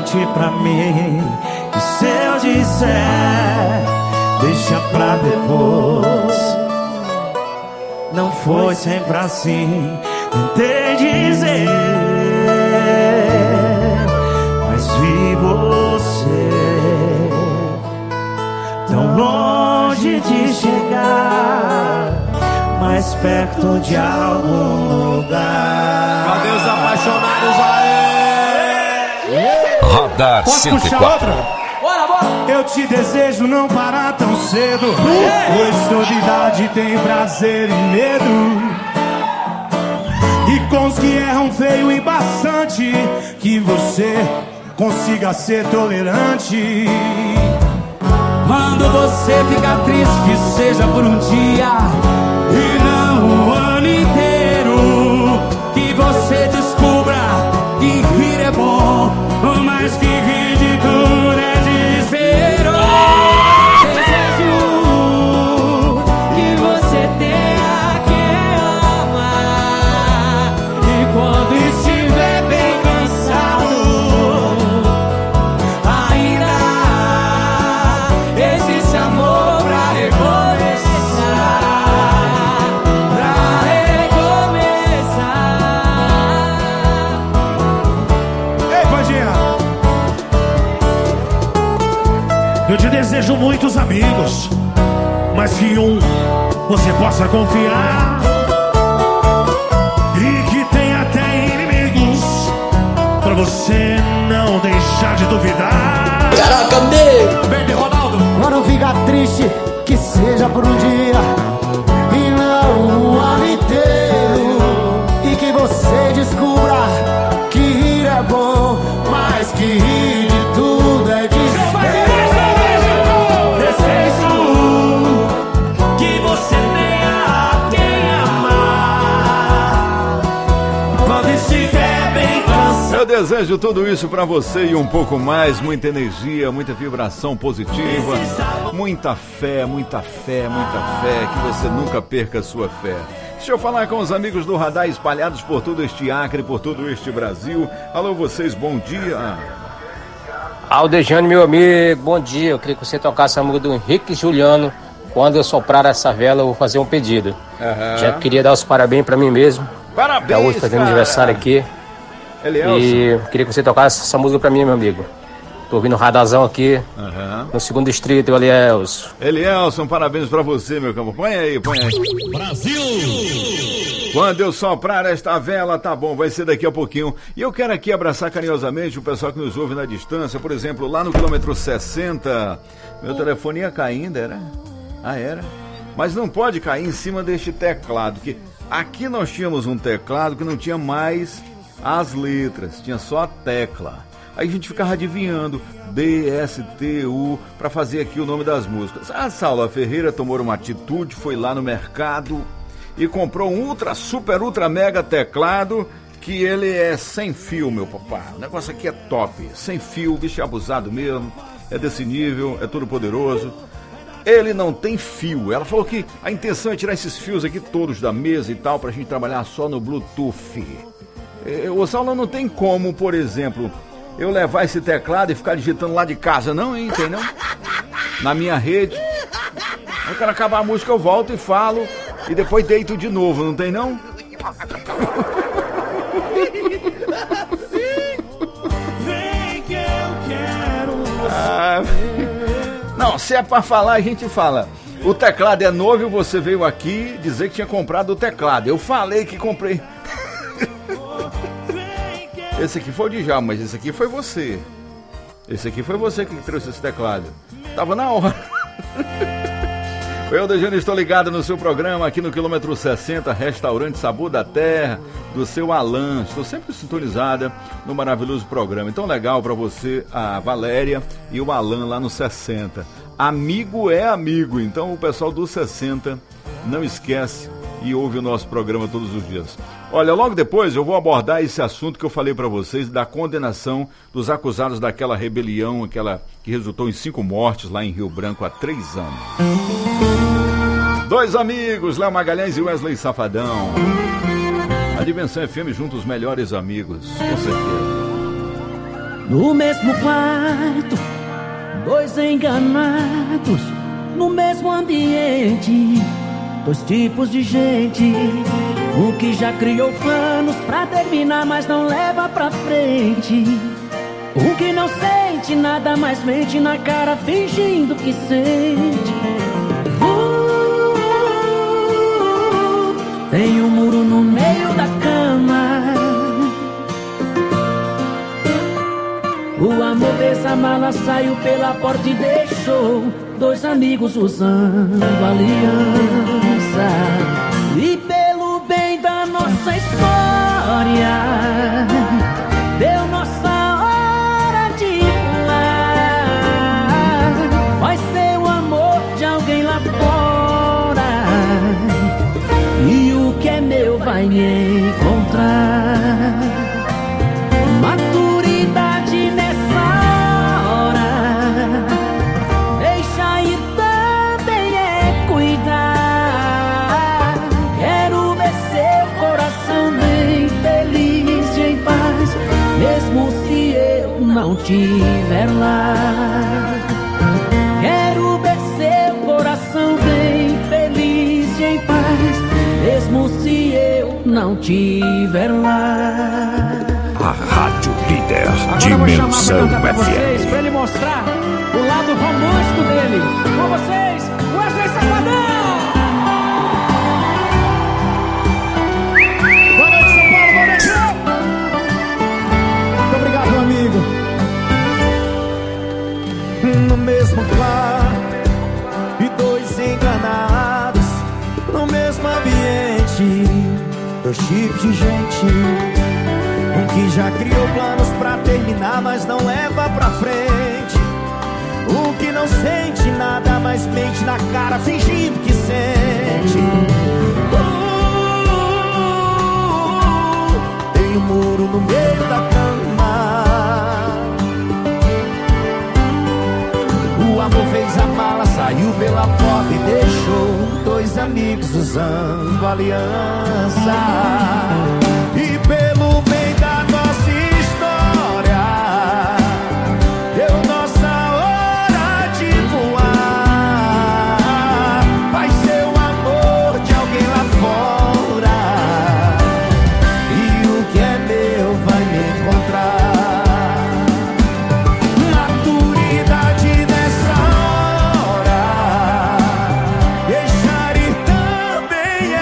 [SPEAKER 5] mente pra mim. E se eu disser, deixa pra depois. Não foi sempre assim, tentei dizer, mas vi você tão longe de chegar, mais perto de algum lugar.
[SPEAKER 15] Cadê os apaixonados aí?
[SPEAKER 3] Radar
[SPEAKER 5] Posso
[SPEAKER 3] cento e
[SPEAKER 5] puxar
[SPEAKER 3] quatro.
[SPEAKER 5] outra? Bora, bora! Eu te desejo não parar tão cedo, pois toda idade tem prazer e medo. E com os que erram feio e bastante, que você consiga ser tolerante. Quando você fica triste, que seja por um dia e não o ano inteiro. Que você descubra que rir é bom, mas que rir de tudo é desespero. Desejo que você tenha quem amar, e quando estiver bem cansado, ainda existe amor pra recomeçar, pra recomeçar. Ei, Vandinha! Eu te desejo muitos amigos, mas que um você possa confiar, e que tenha até inimigos, pra você não deixar de duvidar.
[SPEAKER 2] Caraca, meu!
[SPEAKER 5] Baby Ronaldo!
[SPEAKER 2] Quando fica triste, que seja por um dia e não o ano inteiro. E que você descubra que rir é bom, mas que rir de tudo é desespero.
[SPEAKER 5] Desejo que você tenha quem amar, quando estiver bem cansado.
[SPEAKER 1] Eu desejo tudo isso pra você e um pouco mais, muita energia, muita vibração positiva, muita fé, muita fé, muita fé, que você nunca perca a sua fé. Deixa eu falar com os amigos do Radar espalhados por todo este Acre, por todo este Brasil. Alô, vocês, bom dia.
[SPEAKER 16] Aldejane, meu amigo, bom dia. Eu queria que você tocasse a música do Henrique Juliano. Quando eu soprar essa vela, eu vou fazer um pedido.
[SPEAKER 1] Uhum.
[SPEAKER 16] Já queria dar os parabéns pra mim mesmo.
[SPEAKER 1] Parabéns,
[SPEAKER 16] tá hoje fazendo
[SPEAKER 1] cara.
[SPEAKER 16] aniversário aqui.
[SPEAKER 1] Elielson.
[SPEAKER 16] E queria que você tocasse essa música pra mim, meu amigo. Tô ouvindo o Radarzão aqui,
[SPEAKER 1] Uhum.
[SPEAKER 16] no segundo distrito, Elielson.
[SPEAKER 1] Elielson, parabéns pra você, meu campo. Põe aí, põe aí.
[SPEAKER 7] Brasil!
[SPEAKER 1] Quando eu soprar esta vela, tá bom, vai ser daqui a pouquinho. E eu quero aqui abraçar carinhosamente o pessoal que nos ouve na distância. Por exemplo, lá no quilômetro sessenta, meu telefone ia caindo, era? Ah, era? Mas não pode cair em cima deste teclado, que aqui nós tínhamos um teclado que não tinha mais as letras, tinha só a tecla. Aí a gente ficava adivinhando D, S, T, U para fazer aqui o nome das músicas. A Saula Ferreira tomou uma atitude, foi lá no mercado e comprou um ultra, super, ultra, mega teclado, que ele é sem fio, meu papai. O negócio aqui é top, sem fio, bicho é abusado mesmo, é desse nível, é todo poderoso. Ele não tem fio. Ela falou que a intenção é tirar esses fios aqui todos da mesa e tal, pra gente trabalhar só no Bluetooth. O Saula não tem como, por exemplo, eu levar esse teclado e ficar digitando lá de casa, não, hein, entendeu? Na minha rede. Aí eu quero acabar a música, eu volto e falo, e depois deito de novo, não tem não?
[SPEAKER 5] Vem que eu quero você.
[SPEAKER 1] Ah, não, se é pra falar, a gente fala. O teclado é novo e você veio aqui dizer que tinha comprado o teclado. Eu falei que comprei. Esse aqui foi o Djalma, mas esse aqui foi você. Esse aqui foi você que trouxe esse teclado. Tava na hora. Eu, Dejane, estou ligado no seu programa aqui no quilômetro sessenta, Restaurante Sabor da Terra, do seu Alan. Estou sempre sintonizada no maravilhoso programa. Então, legal para você, a Valéria e o Alan lá no sessenta. Amigo é amigo, então o pessoal do sessenta não esquece e ouve o nosso programa todos os dias. Olha, logo depois eu vou abordar esse assunto que eu falei para vocês da condenação dos acusados daquela rebelião, aquela que resultou em cinco mortes lá em Rio Branco há três anos. Dois amigos, Léo Magalhães e Wesley Safadão. A Dimensão F M junto os melhores amigos, com certeza.
[SPEAKER 2] No mesmo quarto, dois enganados, no mesmo ambiente, dois tipos de gente. Um que já criou planos pra terminar, mas não leva pra frente. Um que não sente nada, mas mente na cara fingindo que sente. uh, Tem um muro no meio da cama. O amor fez a mala, saiu pela porta e deixou dois amigos usando aliança. E pelo bem da nossa história, deu nossa hora de voar. Vai ser o amor de alguém lá fora, e o que é meu vai me encontrar. Maturidade nessa hora, deixa ir também é cuidar. Quero ver seu coração bem feliz e em paz, mesmo se eu não tiver lá. Quero ver seu coração bem feliz e em paz, mesmo se eu não tiver lá.
[SPEAKER 11] A Rádio Líder,
[SPEAKER 10] Agora
[SPEAKER 11] Dimensão
[SPEAKER 10] eu vou chamar pra cantar pra
[SPEAKER 11] F
[SPEAKER 10] vocês,
[SPEAKER 11] M.
[SPEAKER 10] pra ele mostrar o lado romântico dele. Com vocês, Wesley Safadão! Boa noite, São Paulo, boa noite! Muito obrigado, meu amigo.
[SPEAKER 4] No mesmo quarto e dois enganados, no mesmo ambiente, dois tipos de gente. Um que já criou planos pra terminar, mas não leva pra frente. Um que não sente nada, mas mente na cara fingindo que sente. uh, Tem um muro no meio da cama. O amor fez a mala, saiu pela porta e deixou dois amigos usando aliança. E pelo bem da nossa história, deu nossa hora de voar. Vai ser o amor de alguém lá fora, e o que é meu vai me encontrar. Maturidade nessa hora, deixar ir também é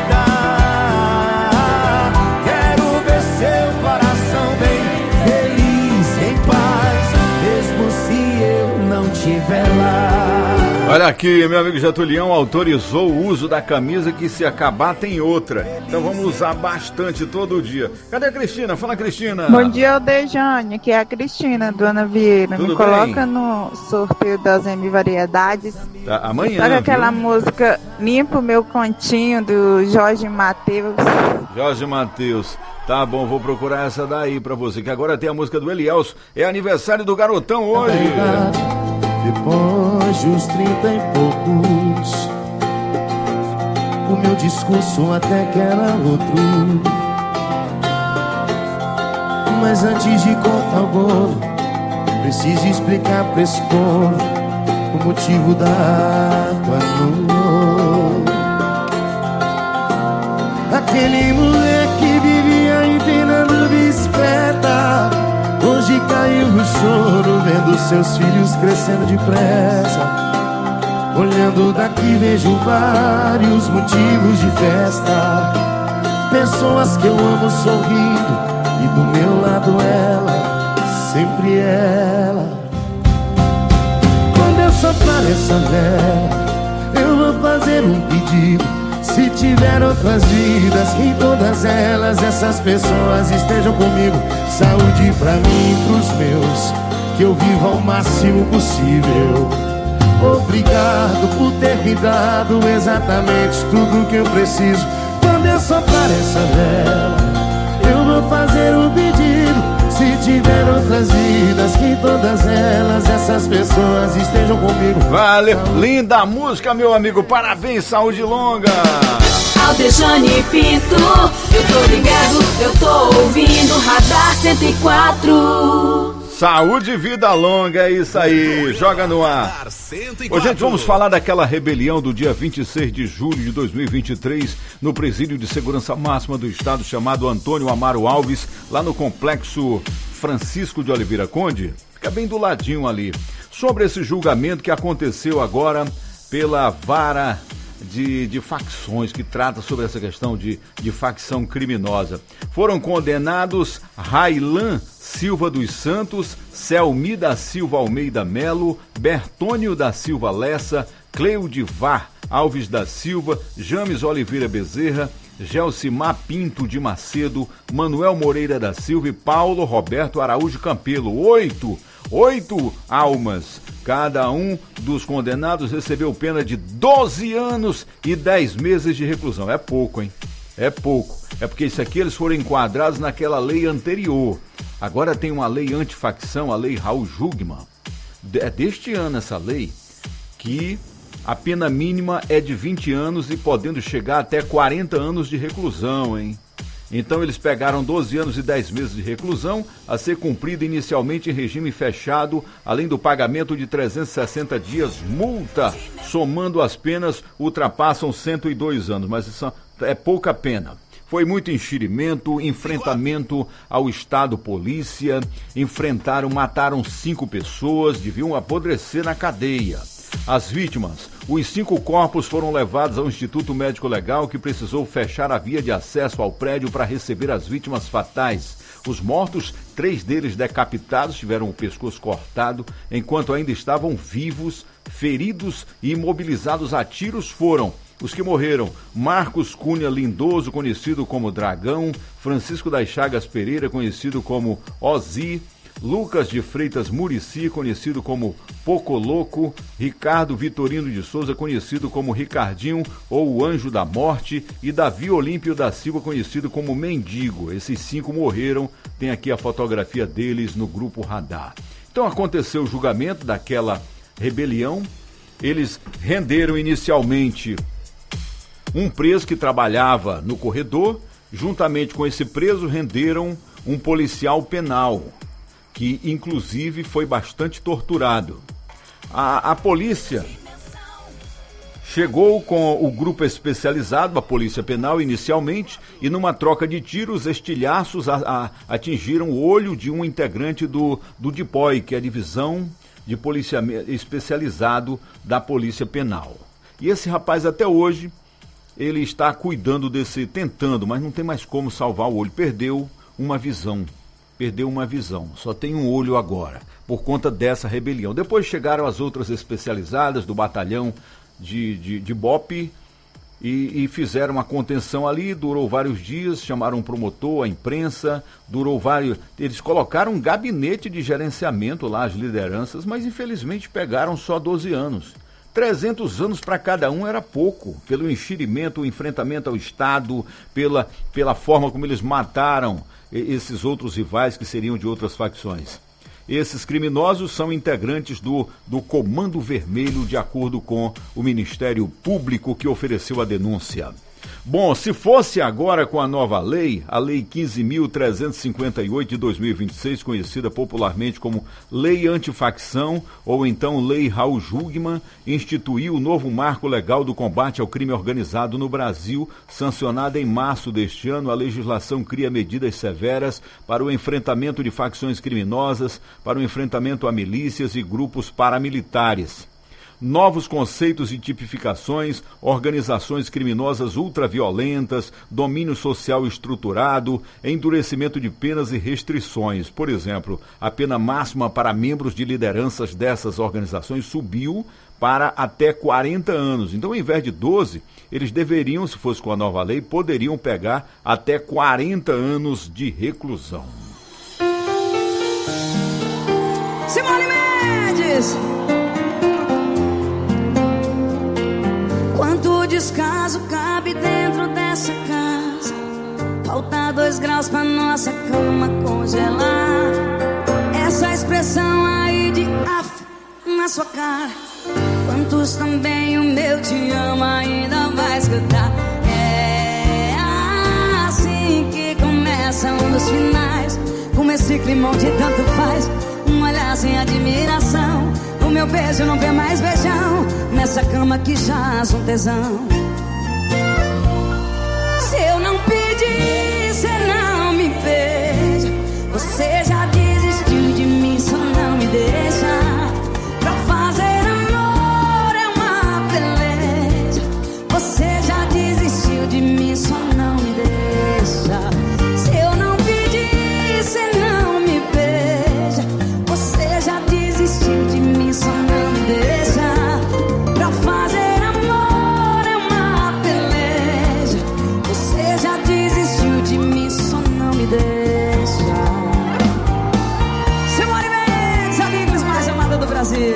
[SPEAKER 4] cuidar. Quero ver seu coração bem feliz e em paz, mesmo se eu não tiver lá.
[SPEAKER 1] Olha aqui, meu amigo Jatulião autorizou o uso da camisa que se acabar tem outra. Então vamos usar bastante todo dia. Cadê a Cristina? Fala, Cristina.
[SPEAKER 15] Bom dia, Aldejane, aqui é a Cristina, do Ana Vieira.
[SPEAKER 1] Tudo
[SPEAKER 15] Me coloca no sorteio das M Variedades.
[SPEAKER 1] Tá, amanhã,
[SPEAKER 15] Toca aquela
[SPEAKER 1] viu?
[SPEAKER 15] música Limpa o Meu Cantinho, do Jorge Mateus.
[SPEAKER 1] Jorge Mateus. Tá bom, vou procurar essa daí pra você, que agora tem a música do Elielso. É aniversário do garotão hoje.
[SPEAKER 4] Depois dos trinta e poucos, o meu discurso até que era outro. Mas antes de cortar o bolo, preciso explicar pra esse povo o motivo da água no olho. Aquele moleque vivia empinando bicicleta, hoje caiu no choro vendo seus filhos crescendo depressa. Olhando daqui vejo vários motivos de festa, pessoas que eu amo sorrindo, e do meu lado ela, sempre ela. Quando eu soprar essa vela, eu vou fazer um pedido. Se tiver outras vidas, que em todas elas essas pessoas estejam comigo. Saúde pra mim e pros meus, que eu viva ao máximo possível. Obrigado por ter me dado exatamente tudo que eu preciso. Quando eu soprar essa vela, eu vou fazer um pedido. Se tiver outras vidas, que em todas elas essas pessoas estejam comigo.
[SPEAKER 1] Valeu, linda música, meu amigo. Parabéns, saúde longa.
[SPEAKER 17] Aldejane Pinto, eu tô ligado, eu tô ouvindo Radar cento e quatro.
[SPEAKER 1] Saúde e vida longa, é isso aí, joga no ar. Ô, gente, vamos falar daquela rebelião do dia vinte e seis de julho de dois mil e vinte e três no Presídio de Segurança Máxima do Estado, chamado Antônio Amaro Alves, lá no Complexo Francisco de Oliveira Conde, fica bem do ladinho ali. Sobre esse julgamento que aconteceu agora pela vara de, de facções, que trata sobre essa questão de, de facção criminosa. Foram condenados Railan Silva dos Santos, Selmi da Silva Almeida Melo, Bertônio da Silva Lessa, Cleudivar Alves da Silva, James Oliveira Bezerra, Gelcimar Pinto de Macedo, Manuel Moreira da Silva e Paulo Roberto Araújo Campelo. Oito, oito almas. Cada um dos condenados recebeu pena de doze anos e dez meses de reclusão. É pouco, hein? É pouco. É porque isso aqui eles foram enquadrados naquela lei anterior. Agora tem uma lei antifacção, a lei Raul Jugman. É deste ano essa lei, que a pena mínima é de vinte anos e podendo chegar até quarenta anos de reclusão, hein? Então eles pegaram doze anos e dez meses de reclusão, a ser cumprida inicialmente em regime fechado, além do pagamento de trezentos e sessenta dias multa, somando as penas, ultrapassam cento e dois anos, mas isso é pouca pena. Foi muito enxerimento, enfrentamento ao Estado Polícia, enfrentaram, mataram cinco pessoas, deviam apodrecer na cadeia. As vítimas, os cinco corpos foram levados ao Instituto Médico Legal, que precisou fechar a via de acesso ao prédio para receber as vítimas fatais. Os mortos, três deles decapitados, tiveram o pescoço cortado, enquanto ainda estavam vivos. Feridos e imobilizados a tiros foram os que morreram: Marcos Cunha Lindoso, conhecido como Dragão, Francisco das Chagas Pereira, conhecido como Ozi, Lucas de Freitas Murici, conhecido como Pocoloco, Ricardo Vitorino de Souza, conhecido como Ricardinho ou o Anjo da Morte, e Davi Olímpio da Silva, conhecido como Mendigo. Esses cinco morreram, tem aqui a fotografia deles no Grupo Radar. Então aconteceu o julgamento daquela rebelião. Eles renderam inicialmente um preso que trabalhava no corredor. Juntamente com esse preso renderam um policial penal, que inclusive foi bastante torturado. A, a polícia chegou com o grupo especializado, a polícia penal inicialmente, e numa troca de tiros, estilhaços a, a, atingiram o olho de um integrante do, do D P O I, que é a divisão de policiamento especializado da polícia penal. E esse rapaz até hoje, ele está cuidando desse, tentando, mas não tem mais como salvar o olho, perdeu uma visão. Perdeu uma visão, só tem um olho agora, por conta dessa rebelião. Depois chegaram as outras especializadas do batalhão de, de, de B O P e, e fizeram uma contenção ali, durou vários dias, chamaram um promotor, a imprensa, durou vários... Eles colocaram um gabinete de gerenciamento lá, as lideranças, mas infelizmente pegaram só doze anos. trezentos anos para cada um era pouco, pelo enxerimento, o enfrentamento ao Estado, pela, pela forma como eles mataram esses outros rivais que seriam de outras facções. Esses criminosos são integrantes do, do Comando Vermelho, de acordo com o Ministério Público, que ofereceu a denúncia. Bom, se fosse agora com a nova lei, a Lei quinze mil trezentos e cinquenta e oito de dois mil e vinte e seis, conhecida popularmente como Lei Antifacção, ou então Lei Raul Jugman, instituiu o novo marco legal do combate ao crime organizado no Brasil. Sancionada em março deste ano, a legislação cria medidas severas para o enfrentamento de facções criminosas, para o enfrentamento a milícias e grupos paramilitares. Novos conceitos e tipificações, organizações criminosas ultraviolentas, domínio social estruturado, endurecimento de penas e restrições. Por exemplo, a pena máxima para membros de lideranças dessas organizações subiu para até quarenta anos. Então, ao invés de doze, eles deveriam, se fosse com a nova lei, poderiam pegar até quarenta anos de reclusão.
[SPEAKER 6] Simone Mendes! Quanto descaso cabe dentro dessa casa? Falta dois graus pra nossa cama congelar. Essa expressão aí de af na sua cara. Quantos também o meu te amo ainda vai escutar? É assim que começa um dos finais. como esse climão de tanto faz. Um olhar sem admiração, o meu beijo não vê mais beijão, nessa cama que jaz um tesão. Se eu não pedir, cê não me beija. Você já desistiu de mim, só não me deixa. Pra fazer amor é uma beleza. Você já desistiu de mim, só não me deixa. Se eu não pedir, cê não me beija. Você já desistiu de mim, só não me deixa. Pra fazer amor é uma beleza. Você já desistiu de mim, só não me deixa. Simone Mendes, a Bíblia mais amada do Brasil.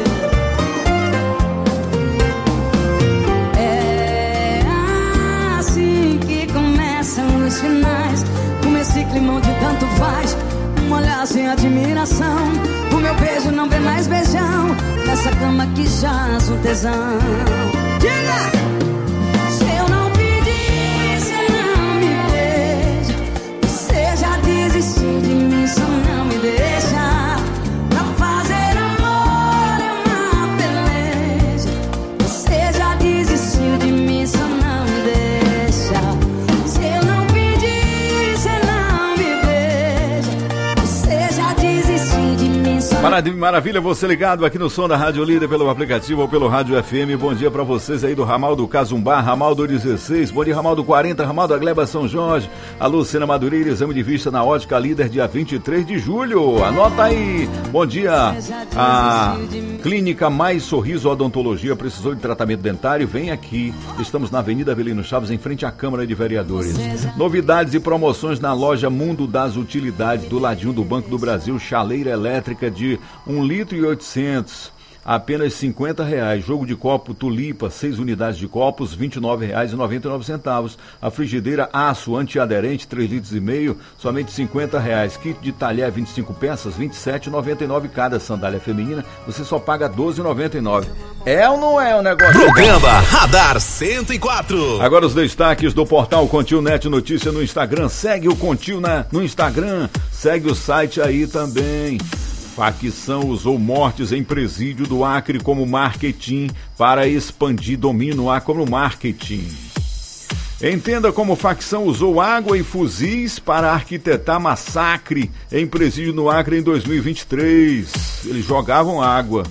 [SPEAKER 6] É assim que começam os finais, como esse climão de tanto faz. Um olhar sem admiração, o meu beijo não vê mais beijão, nessa cama que jaz um tesão. Diga! Se eu não pedir, cê não me beija. Você já desistiu de mim, só não me deixa. Pra fazer amor é uma beleza. Você já desistiu de mim, só não me deixa. Se eu não pedir, cê não me beija. Você já desistiu de mim, só não me deixa.
[SPEAKER 1] Maravilha, você ligado aqui no som da Rádio Líder pelo aplicativo ou pelo Rádio F M. Bom dia pra vocês aí do ramal do Cazumbá, ramal do dezesseis, bom dia ramal do quarenta, ramal da Gleba São Jorge. A Luciana Madureira, exame de vista na Ótica Líder, dia vinte e três de julho. Anota aí. Bom dia. A Clínica Mais Sorriso Odontologia precisou de tratamento dentário? Vem aqui. Estamos na Avenida Avelino Chaves, em frente à Câmara de Vereadores. Novidades e promoções na loja Mundo das Utilidades, do ladinho do Banco do Brasil. Chaleira elétrica de um litro e oitocentos, apenas cinquenta reais. Jogo de copo Tulipa, seis unidades de copos, vinte e nove reais e noventa e nove centavos. A frigideira Aço antiaderente, três litros e meio, somente cinquenta reais. Kit de talher, vinte e cinco peças, vinte e sete reais e noventa e nove centavos cada. Sandália feminina, você só paga doze reais e noventa e nove centavos. É ou não é o negócio?
[SPEAKER 3] Programa Radar cento e quatro.
[SPEAKER 1] Agora os destaques do portal Contil Net Notícia no Instagram. Segue o Contil na, no Instagram, segue o site aí também. Facção usou mortes em presídio do Acre como marketing para expandir domínio no Acre como marketing. Entenda como facção usou água e fuzis para arquitetar massacre em presídio no Acre em dois mil e vinte e três. Eles jogavam água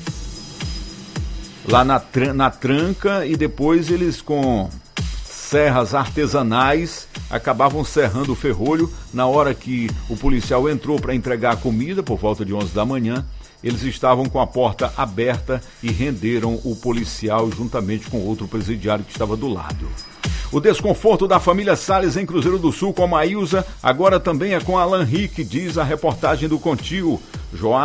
[SPEAKER 1] lá na, tra- na tranca e depois eles com serras artesanais acabavam serrando o ferrolho. Na hora que o policial entrou para entregar a comida, por volta de onze da manhã, eles estavam com a porta aberta e renderam o policial juntamente com outro presidiário que estava do lado. O desconforto da família Salles em Cruzeiro do Sul com a Maísa agora também é com Alan Rick, diz a reportagem do Contil. Joá